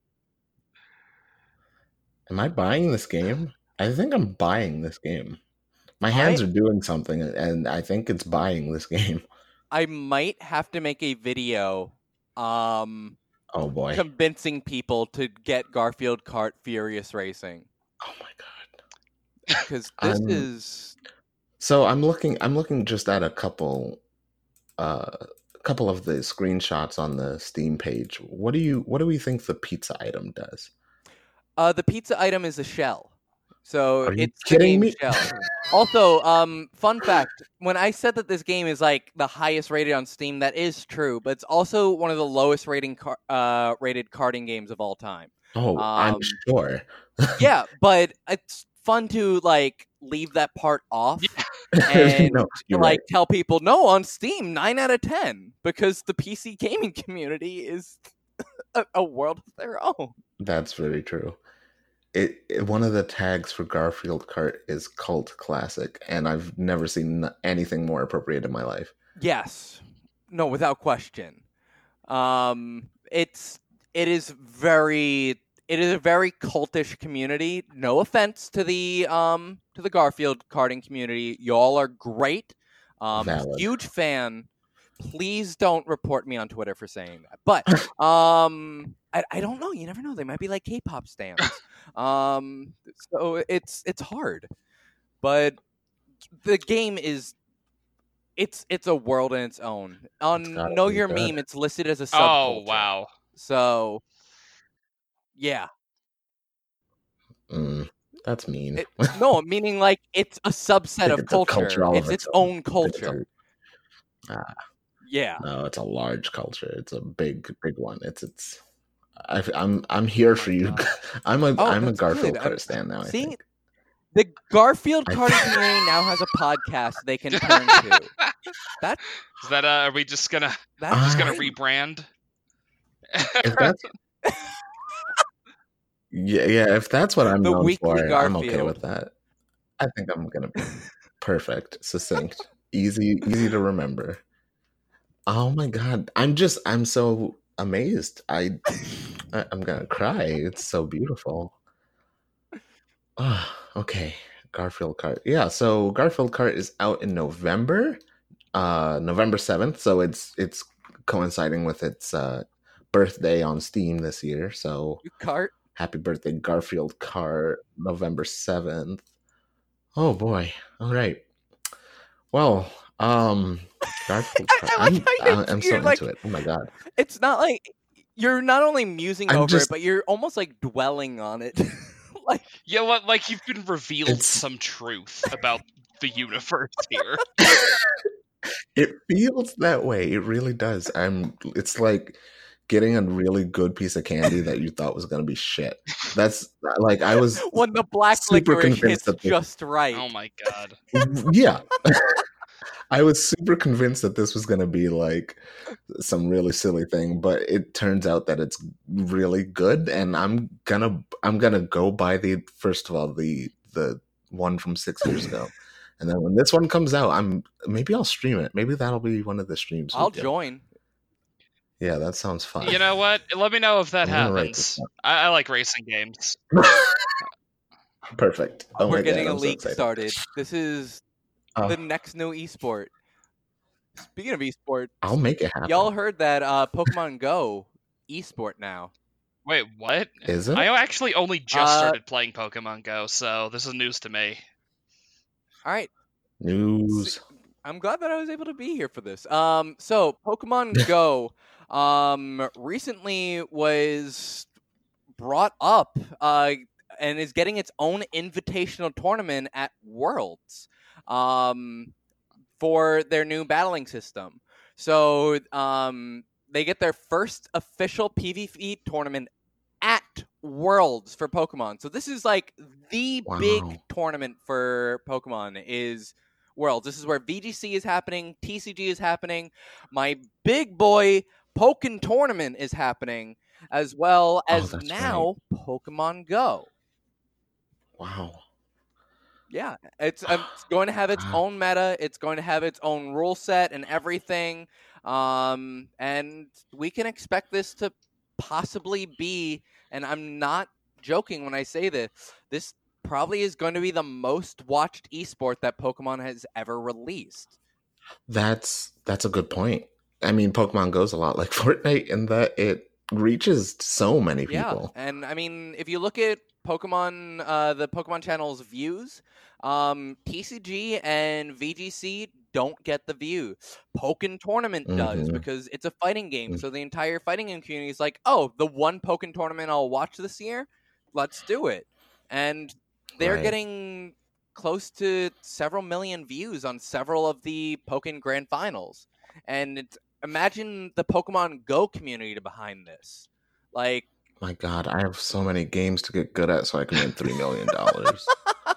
Am I buying this game? I think I'm buying this game. My hands I- are doing something, and I think it's buying this game. I might have to make a video, um, Oh boy! convincing people to get Garfield Kart Furious Racing Oh my god! because this I'm- is So I'm looking. I'm looking just at a couple, uh, couple of the screenshots on the Steam page. What do you? What do we think the pizza item does? uh the pizza item is a shell, so Are you it's the kidding game me? shell. Also, um, fun fact: when I said that this game is like the highest rated on Steam, that is true, but it's also one of the lowest rating car- uh rated karting games of all time. Oh, I'm Um, sure. Yeah, but it's fun to like leave that part off and no, you're like right. tell people no on Steam nine out of ten because the P C gaming community is a, a world of their own. That's very true. It, it one of the tags for Garfield Kart is cult classic, and I've never seen anything more appropriate in my life. Yes, no, without question. Um, it's it is very it is a very cultish community. No offense to the um to the Garfield karting community. Y'all are great. Um, Valid. huge fan. Please don't report me on Twitter for saying that. But um, I, I don't know. You never know. They might be like K-pop stans. um, so it's it's hard. But the game is it's it's a world in its own. On gotta Know be Your good. Meme, it's listed as a subculture. Oh wow. So yeah. Mm, that's mean. It, no, meaning like it's a subset of It's a culture. culture all of It's its its own. own It's a- culture. Ah, Yeah. no, it's a large culture. It's a big, big one. It's it's. I, I'm I'm here for you. I'm a Oh, I'm a that's Garfield good. I'm kart stan now. I seeing- think. The Garfield I- karting community now has a podcast they can turn to. That Is that uh, are we just gonna that's just Ah. gonna great. rebrand? If that's yeah, yeah. If that's what I'm The known weekly for, I'm okay Garfield. with that. I think I'm gonna be perfect, succinct, easy, easy to remember. Oh my god, I'm just I'm so amazed. I, I I'm gonna cry. It's so beautiful. Ah, okay, Garfield Kart. Yeah, so Garfield Kart is out in November, uh, November seventh. So it's it's coinciding with its uh, birthday on Steam this year. So You cart. happy birthday, Garfield Kart, November seventh. Oh boy. All right. Well, um, Garfield I- Kart. I like I'm, how you're- I- I'm so you're like- into it. Oh my god. It's not like you're not only musing I'm over just- it, but you're almost like dwelling on it. like Yeah, what like you've been revealed It's- some truth about the universe here. It feels that way. It really does. I'm. It's like getting a really good piece of candy that you thought was gonna be shit. That's like I was. when the black super licorice convinced hits that the- just right. Oh my god. Yeah. I was super convinced that this was going to be like some really silly thing, but it turns out that it's really good, and I'm gonna I'm gonna go buy the first of all the the one from six years ago, and then when this one comes out, I'm maybe I'll stream it. Maybe that'll be one of the streams. we I'll do. join. Yeah, that sounds fun. You know what? Let me know if that I'm gonna write this happens. I, I like racing games. Perfect. Oh We're my getting God, a I'm so league excited. started. This is Uh, the next new esport. Speaking of esport, I'll make it happen. y'all heard that uh, Pokemon Go esport now. Wait, what? Is it? I actually only just Uh, started playing Pokemon Go, so this is news to me. All right, News. I'm glad that I was able to be here for this. Um, so Pokemon Go, um, recently was brought up, uh, and is getting its own invitational tournament at Worlds, um, for their new battling system. So, um, they get their first official PvP tournament at Worlds for Pokemon. So this is like the Wow. big tournament for Pokemon is Worlds. This is where V G C is happening, T C G is happening, my big boy Pokken Tournament is happening, as well as that's now Pokemon Go. Wow. Yeah, it's, um, it's going to have its Wow. own meta. It's going to have its own rule set and everything. Um, and we can expect this to possibly be, and I'm not joking when I say this, this probably is going to be the most watched esport that Pokemon has ever released. That's that's a good point. I mean, Pokemon Go's a lot like Fortnite in that it reaches so many people. Yeah, and I mean, if you look at Pokemon, uh, the Pokemon channel's views, um, T C G and V G C don't get the view. Pokken Tournament does Mhm. because it's a fighting game. Mm. So the entire fighting game community is like, oh, the one Pokken Tournament I'll watch this year, let's do it. And they're Right. getting close to several million views on several of the Pokken Grand Finals. And it's, imagine the Pokemon Go community behind this. Like, My God, I have so many games to get good at so I can win three million dollars.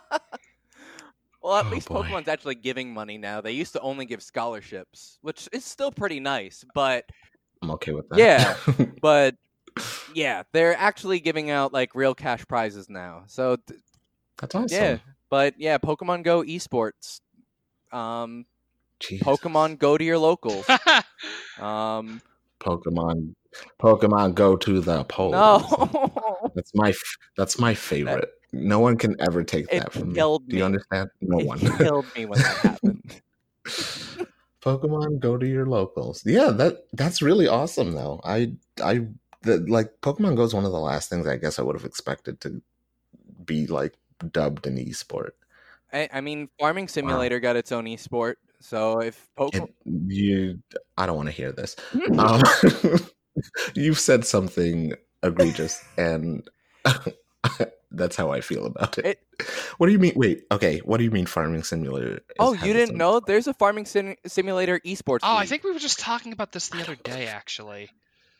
well, at Oh, least boy. Pokemon's actually giving money now. They used to only give scholarships, which is still pretty nice. But I'm okay with that. Yeah. but yeah, they're actually giving out like real cash prizes now. So th- That's awesome. yeah, but yeah, Pokemon Go esports. Um, Jesus. Pokemon Go to your locals. Um, Pokemon, Pokemon Go to the polls. No. That's my f- that's my favorite. No one can ever take It that from me. killed Do you me. understand? No It one. killed me when that happened. Pokemon Go to your locals. Yeah, that that's really awesome though. I I the, like Pokemon Go is one of the last things I guess I would have expected to be like dubbed an esport. I, I mean, Farming Simulator wow. got its own esport. So if Pokemon, it, you, I don't want to hear this. um, you've said something egregious, and that's how I feel about it. it. What do you mean? Wait, okay. What do you mean Farming Simulator? Is, oh, you didn't know? Sport? There's a Farming sim- Simulator esports. Oh, league. I think we were just talking about this the other day, actually.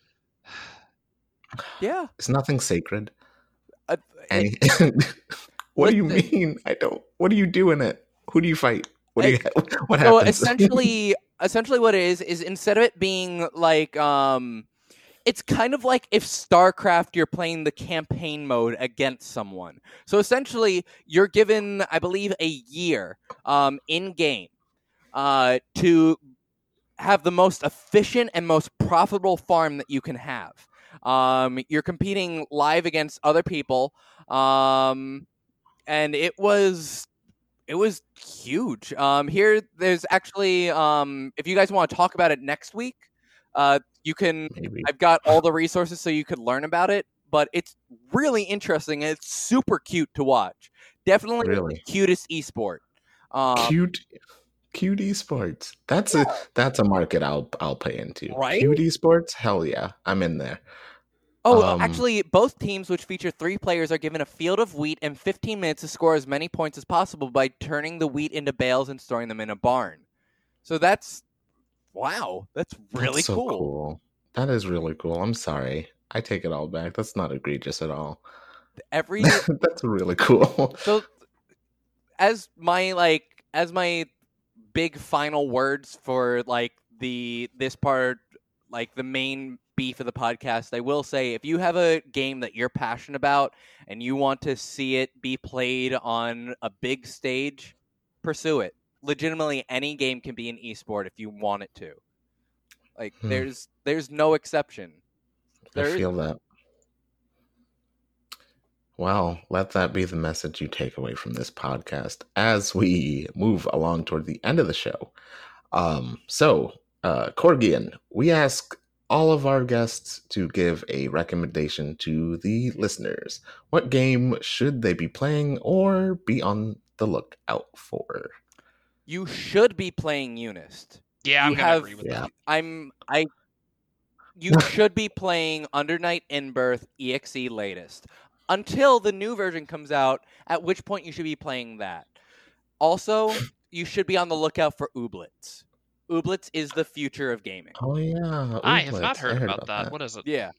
Yeah, it's nothing sacred. Uh, Any- what do you the- mean? I don't. What do you do in it? Who do you fight? What do you? What so happens? essentially, essentially, what it is is instead of it being like, um, it's kind of like if StarCraft, you're playing the campaign mode against someone. So essentially, you're given, I believe, a year um, in game uh, to have the most efficient and most profitable farm that you can have. Um, you're competing live against other people, um, and it was. It was huge. Um, here, there's actually, um, if you guys want to talk about it next week, uh, you can. Maybe. I've got all the resources so you could learn about it. But it's really interesting and it's super cute to watch. Definitely really? the cutest esport. Um, cute, cute esports. That's yeah. a that's a market I'll I'll pay into. Right? Cute esports. Hell yeah, I'm in there. Oh, um, actually, both teams, which feature three players, are given a field of wheat and fifteen minutes to score as many points as possible by turning the wheat into bales and storing them in a barn. So that's, wow, that's really that's so cool. cool. That is really cool. I'm sorry. I take it all back. That's not egregious at all. Every That's really cool. So, as my, like, as my big final words for, like, the, this part, like, the main beef of the podcast, I will say if you have a game that you're passionate about and you want to see it be played on a big stage, pursue it. Legitimately, any game can be an esport if you want it to. Like hmm. there's there's no exception. There I feel is... that. Well, let that be the message you take away from this podcast as we move along toward the end of the show. Um, so, uh, Corgian, we ask all of our guests to give a recommendation to the listeners. What game should they be playing or be on the lookout for? You should be playing Unist. Yeah, you I'm gonna have, agree with yeah. that. I'm I. You should be playing Undernight Inbirth E X E latest until the new version comes out. At which point you should be playing that. Also, you should be on the lookout for Ooblets. Ooblets is the future of gaming. Oh, yeah. Ooblets. I have not heard, heard about, about that. that. What is it? Yeah.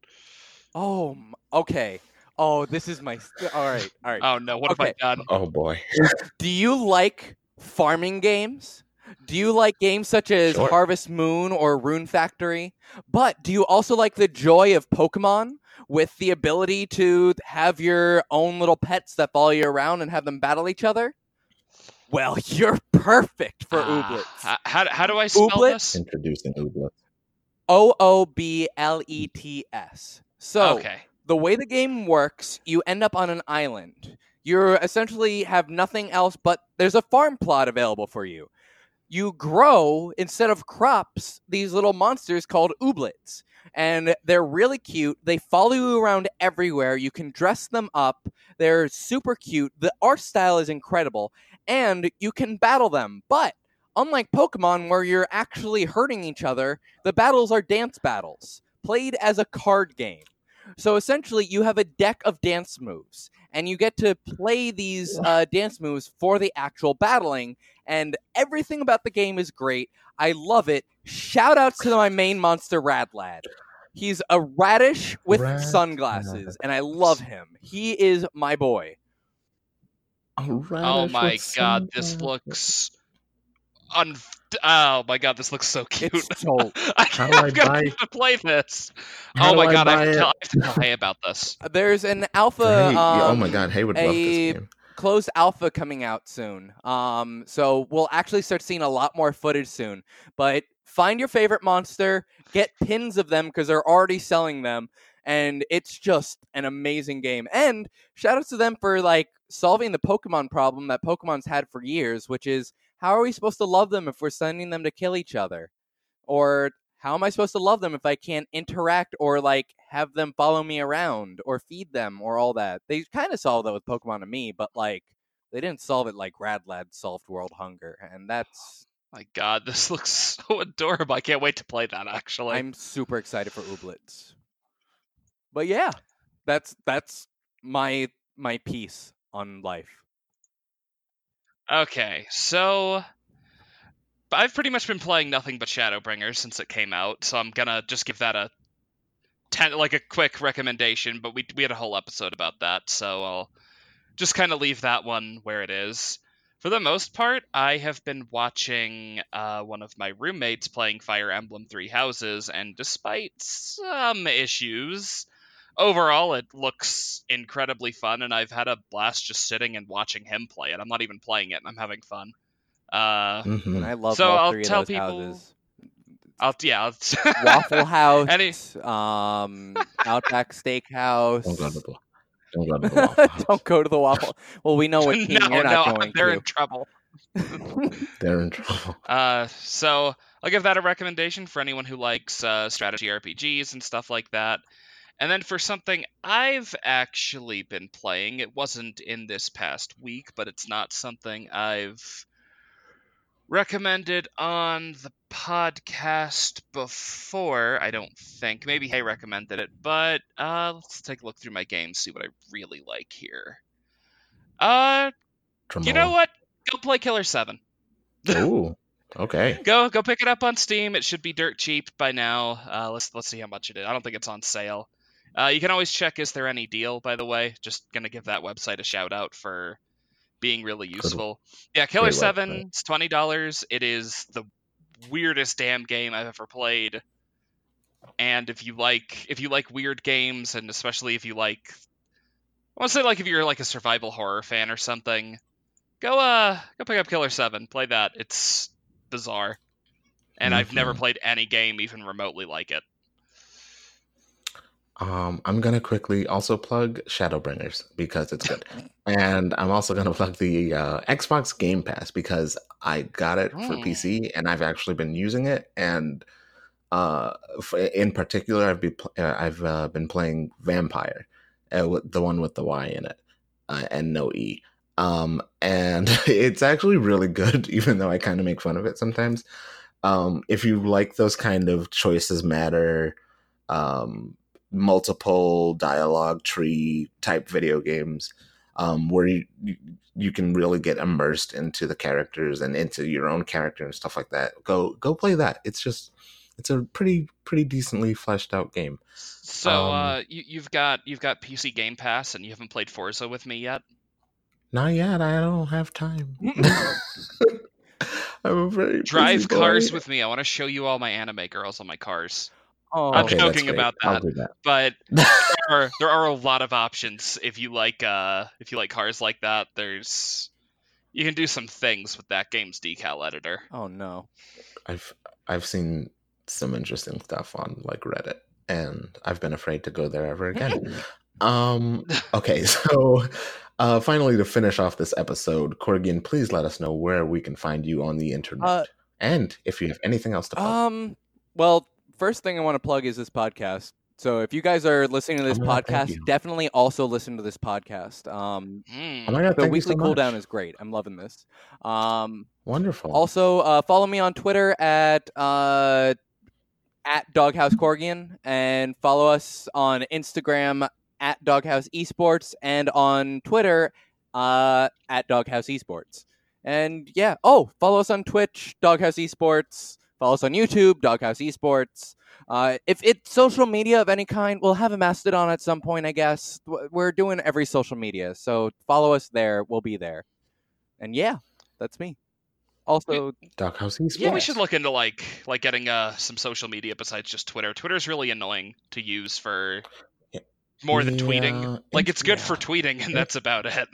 Oh, okay. Oh, this is my... All right, all right. Oh, no. What okay. have I done? Oh, boy. Do you like farming games? Do you like games such as sure. Harvest Moon or Rune Factory? But do you also like the joy of Pokemon with the ability to have your own little pets that follow you around and have them battle each other? Well, you're perfect for uh, Ooblets. How, how do I spell Ooblets? this? Introducing Ooblets. O O B L E T S. So, okay. The way the game works, you end up on an island. You essentially have nothing else, but there's a farm plot available for you. You grow, instead of crops, these little monsters called Ooblets. And they're really cute. They follow you around everywhere. You can dress them up. They're super cute. The art style is incredible. And you can battle them. But unlike Pokemon, where you're actually hurting each other, the battles are dance battles, played as a card game. So essentially, you have a deck of dance moves, and you get to play these uh, dance moves for the actual battling, and everything about the game is great. I love it. Shout outs to my main monster, Radlad. He's a radish with Rad- sunglasses, and I love him. He is my boy. Oh my god, this looks... Un- oh my god, this looks so cute. It's so... I can't I'm gonna have to play this. How oh my I god, I have, it? to tell, I have to tell Hay about this. There's an alpha. Hey, um, oh my god, Hay would love this game. Closed alpha coming out soon. Um, so we'll actually start seeing a lot more footage soon. But find your favorite monster, get pins of them because they're already selling them, and it's just an amazing game. And shout out to them for like solving the Pokemon problem that Pokemon's had for years, which is, how are we supposed to love them if we're sending them to kill each other? Or how am I supposed to love them if I can't interact or like have them follow me around or feed them or all that? They kind of solved that with Pokemon to me, but like they didn't solve it like Radlad solved World Hunger, and that's... My God, this looks so adorable. I can't wait to play that, actually. I'm super excited for Ooblets. But yeah, that's that's my my piece on life. Okay, so I've pretty much been playing nothing but Shadowbringers since it came out, so I'm gonna just give that a ten, like a quick recommendation. But we we had a whole episode about that, so I'll just kind of leave that one where it is. For the most part, I have been watching uh, one of my roommates playing Fire Emblem Three Houses, and despite some issues, overall it looks incredibly fun, and I've had a blast just sitting and watching him play it. I'm not even playing it, and I'm having fun. Uh, Mhm. And I love So all I'll three tell of those people- houses. I'll yeah, I'll Waffle House, Any- um, Outback Steakhouse. Don't go to the, don't go to the Waffle House. Don't go to the Waffle. Well, we know what team no, you're not no, going they're to. in trouble. They're in trouble. Uh, so I'll give that a recommendation for anyone who likes uh, strategy R P Gs and stuff like that. And then for something I've actually been playing, it wasn't in this past week, but it's not something I've recommended on the podcast before, I don't think. Maybe I recommended it, but uh, let's take a look through my games, see what I really like here. Uh, you know what? Go play Killer seven. Ooh, okay. Go go pick it up on Steam. It should be dirt cheap by now. Uh, let's let's see how much it is. I don't think it's on sale. Uh, you can always check, is there any deal, by the way? Just gonna give that website a shout out for being really useful. Yeah, Killer Great seven, website. it's twenty dollars. It is the weirdest damn game I've ever played. And if you like if you like weird games, and especially if you like, I want to say like if you're like a survival horror fan or something, go uh go pick up Killer seven, play that. It's bizarre. And I've never Mhm. played any game even remotely like it. Um, I'm gonna quickly also plug Shadowbringers because it's good, and I'm also gonna plug the uh, Xbox Game Pass because I got it for Mm. P C and I've actually been using it. And uh, f- in particular, I've been pl- uh, I've uh, been playing Vampire, uh, with the one with the Y in it uh, and no E. Um, and it's actually really good, even though I kind of make fun of it sometimes. Um, if you like those kind of choices matter, um, multiple dialogue tree type video games, um, where you, you you can really get immersed into the characters and into your own character and stuff like that, go go play that. It's just it's a pretty pretty decently fleshed out game. So Um, uh, you, you've got you've got P C Game Pass, and you haven't played Forza with me yet. Not yet. I don't have time. I'm a very Drive busy boy. cars with me. I want to show you all my anime girls on my cars. Oh, I'm Okay, that's joking great. about I'll that. do that. But there are, there are a lot of options if you like uh if you like cars like that. There's you can do some things with that game's decal editor. oh no. I've I've seen some interesting stuff on like Reddit, and I've been afraid to go there ever again. um. Okay, so uh, finally, to finish off this episode, Corrigan, please let us know where we can find you on the internet, Uh, and if you have anything else to plug. Um. Well, first thing I want to plug is this podcast. So if you guys are listening to this Oh my God, thank podcast, you. definitely also listen to this podcast. Um, Hmm. Oh my God, the thank weekly you so cooldown much. is great. I'm loving this. Um, Wonderful. also, uh, follow me on Twitter at uh, at Doghouse Corgian, and follow us on Instagram at Doghouse Esports, and on Twitter uh, at Doghouse Esports. And yeah, oh, follow us on Twitch, Doghouse Esports. Follow us on YouTube, Doghouse Esports. Uh, if it's social media of any kind, we'll have a Mastodon at some point, I guess. W- We're doing every social media, so follow us there. We'll be there. And yeah, that's me. Also, Doghouse Esports. Yeah, we should look into like like getting uh some social media besides just Twitter. Twitter's really annoying to use for Yeah. more than Yeah, tweeting. Like it's good for yeah. tweeting, and that's about it.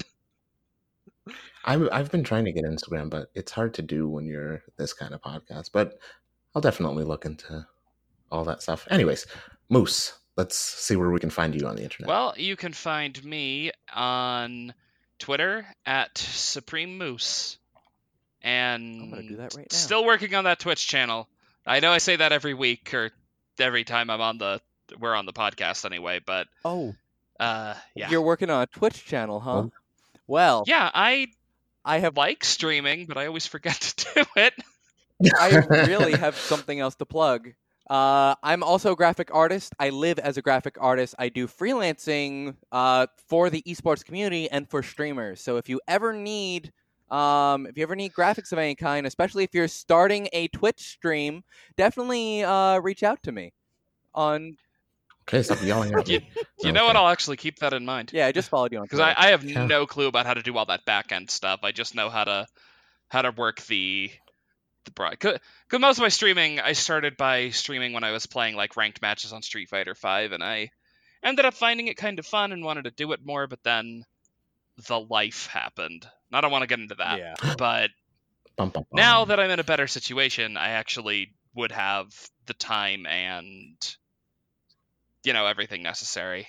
I've I've been trying to get Instagram, but it's hard to do when you're this kind of podcast. But I'll definitely look into all that stuff. Anyways, Moose, let's see where we can find you on the internet. Well, you can find me on Twitter at Supreme Moose. And I'm gonna do that right now. Still working on that Twitch channel. I know I say that every week or every time I'm on the we're on the podcast anyway, but Oh, uh yeah. you're working on a Twitch channel, huh? Well- Well, Yeah, I I have like streaming, but I always forget to do it. I really have something else to plug. Uh, I'm also a graphic artist. I live as a graphic artist. I do freelancing uh, for the esports community and for streamers. So if you ever need, um, if you ever need graphics of any kind, especially if you're starting a Twitch stream, definitely uh, reach out to me. On Okay, stop yelling at me. You know what? I'll actually keep that in mind. yeah, I just followed you on Because Twitter. I, I have Yeah. no clue about how to do all that back end stuff. I just know how to how to work the the broad. Because most of my streaming, I started by streaming when I was playing like ranked matches on Street Fighter Five, and I ended up finding it kind of fun and wanted to do it more. But then the life happened. And I don't want to get into that. yeah. But Bum, bum, bum. now that I'm in a better situation, I actually would have the time and you know everything necessary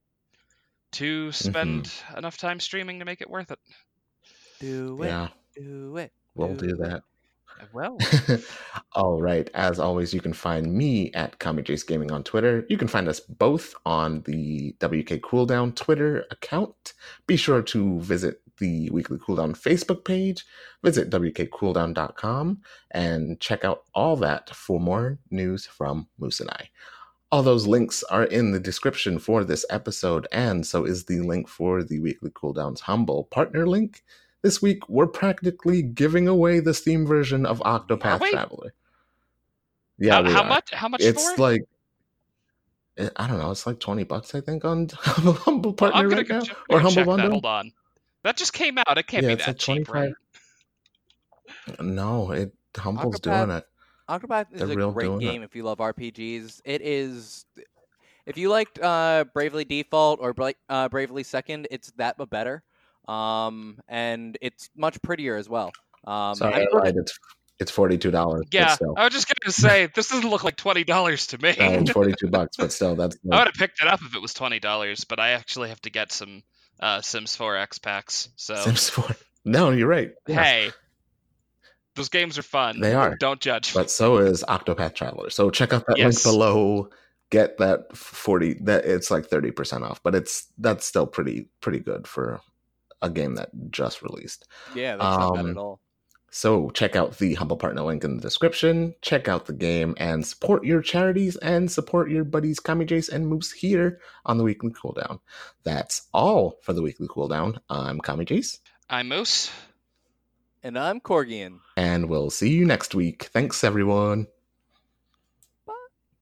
to spend enough time streaming to make it worth it. Do it. Yeah, Do it. we'll do that. Well, All right. As always, you can find me at CommyJace Gaming on Twitter. You can find us both on the W K Cooldown Twitter account. Be sure to visit the Weekly Cooldown Facebook page. Visit W K cooldown dot com and check out all that for more news from Moose and I. All those links are in the description for this episode, and so is the link for the Weekly Cooldown's Humble partner link. This week, we're practically giving away the Steam version of Are Octopath we? Traveler. Yeah, how, we how are. much? How much It's for? like, I don't know, it's like twenty bucks, I think, on Humble Well, Partner I'm gonna right go, now. ch- Or go Humble check that. Bundle. Hold on. That just came out. It can't Yeah, be it's that like cheap, twenty-five. right? No, it Humble's Octopath- doing it. Octopath is They're a real great doing it. game if you love R P Gs. It is. If you liked uh, Bravely Default or Bra- uh, Bravely Second, it's that but better. Um, and it's much prettier as well. Um, Sorry, I'm I sort of- lied. It's it's forty-two dollars. Yeah, but still. I was just gonna say this doesn't look like twenty dollars to me. Uh, it's forty-two bucks, but still, that's I would have picked it up if it was twenty dollars, but I actually have to get some uh, Sims four X packs. So Sims four. No, you're right. Yeah. hey, those games are fun. They are. Don't judge. But so is Octopath Traveler. So check out that Yes. link below. Get that forty. That it's like thirty percent off, but it's that's still pretty pretty good for a game that just released. yeah, that's not bad Um, at all. So check out the Humble Partner link in the description. Check out the game and support your charities and support your buddies CommyJace and Moose here on the Weekly Cooldown. That's all for the Weekly Cooldown. I'm CommyJace, I'm Moose. And I'm Corgian. and we'll see you next week. Thanks, everyone.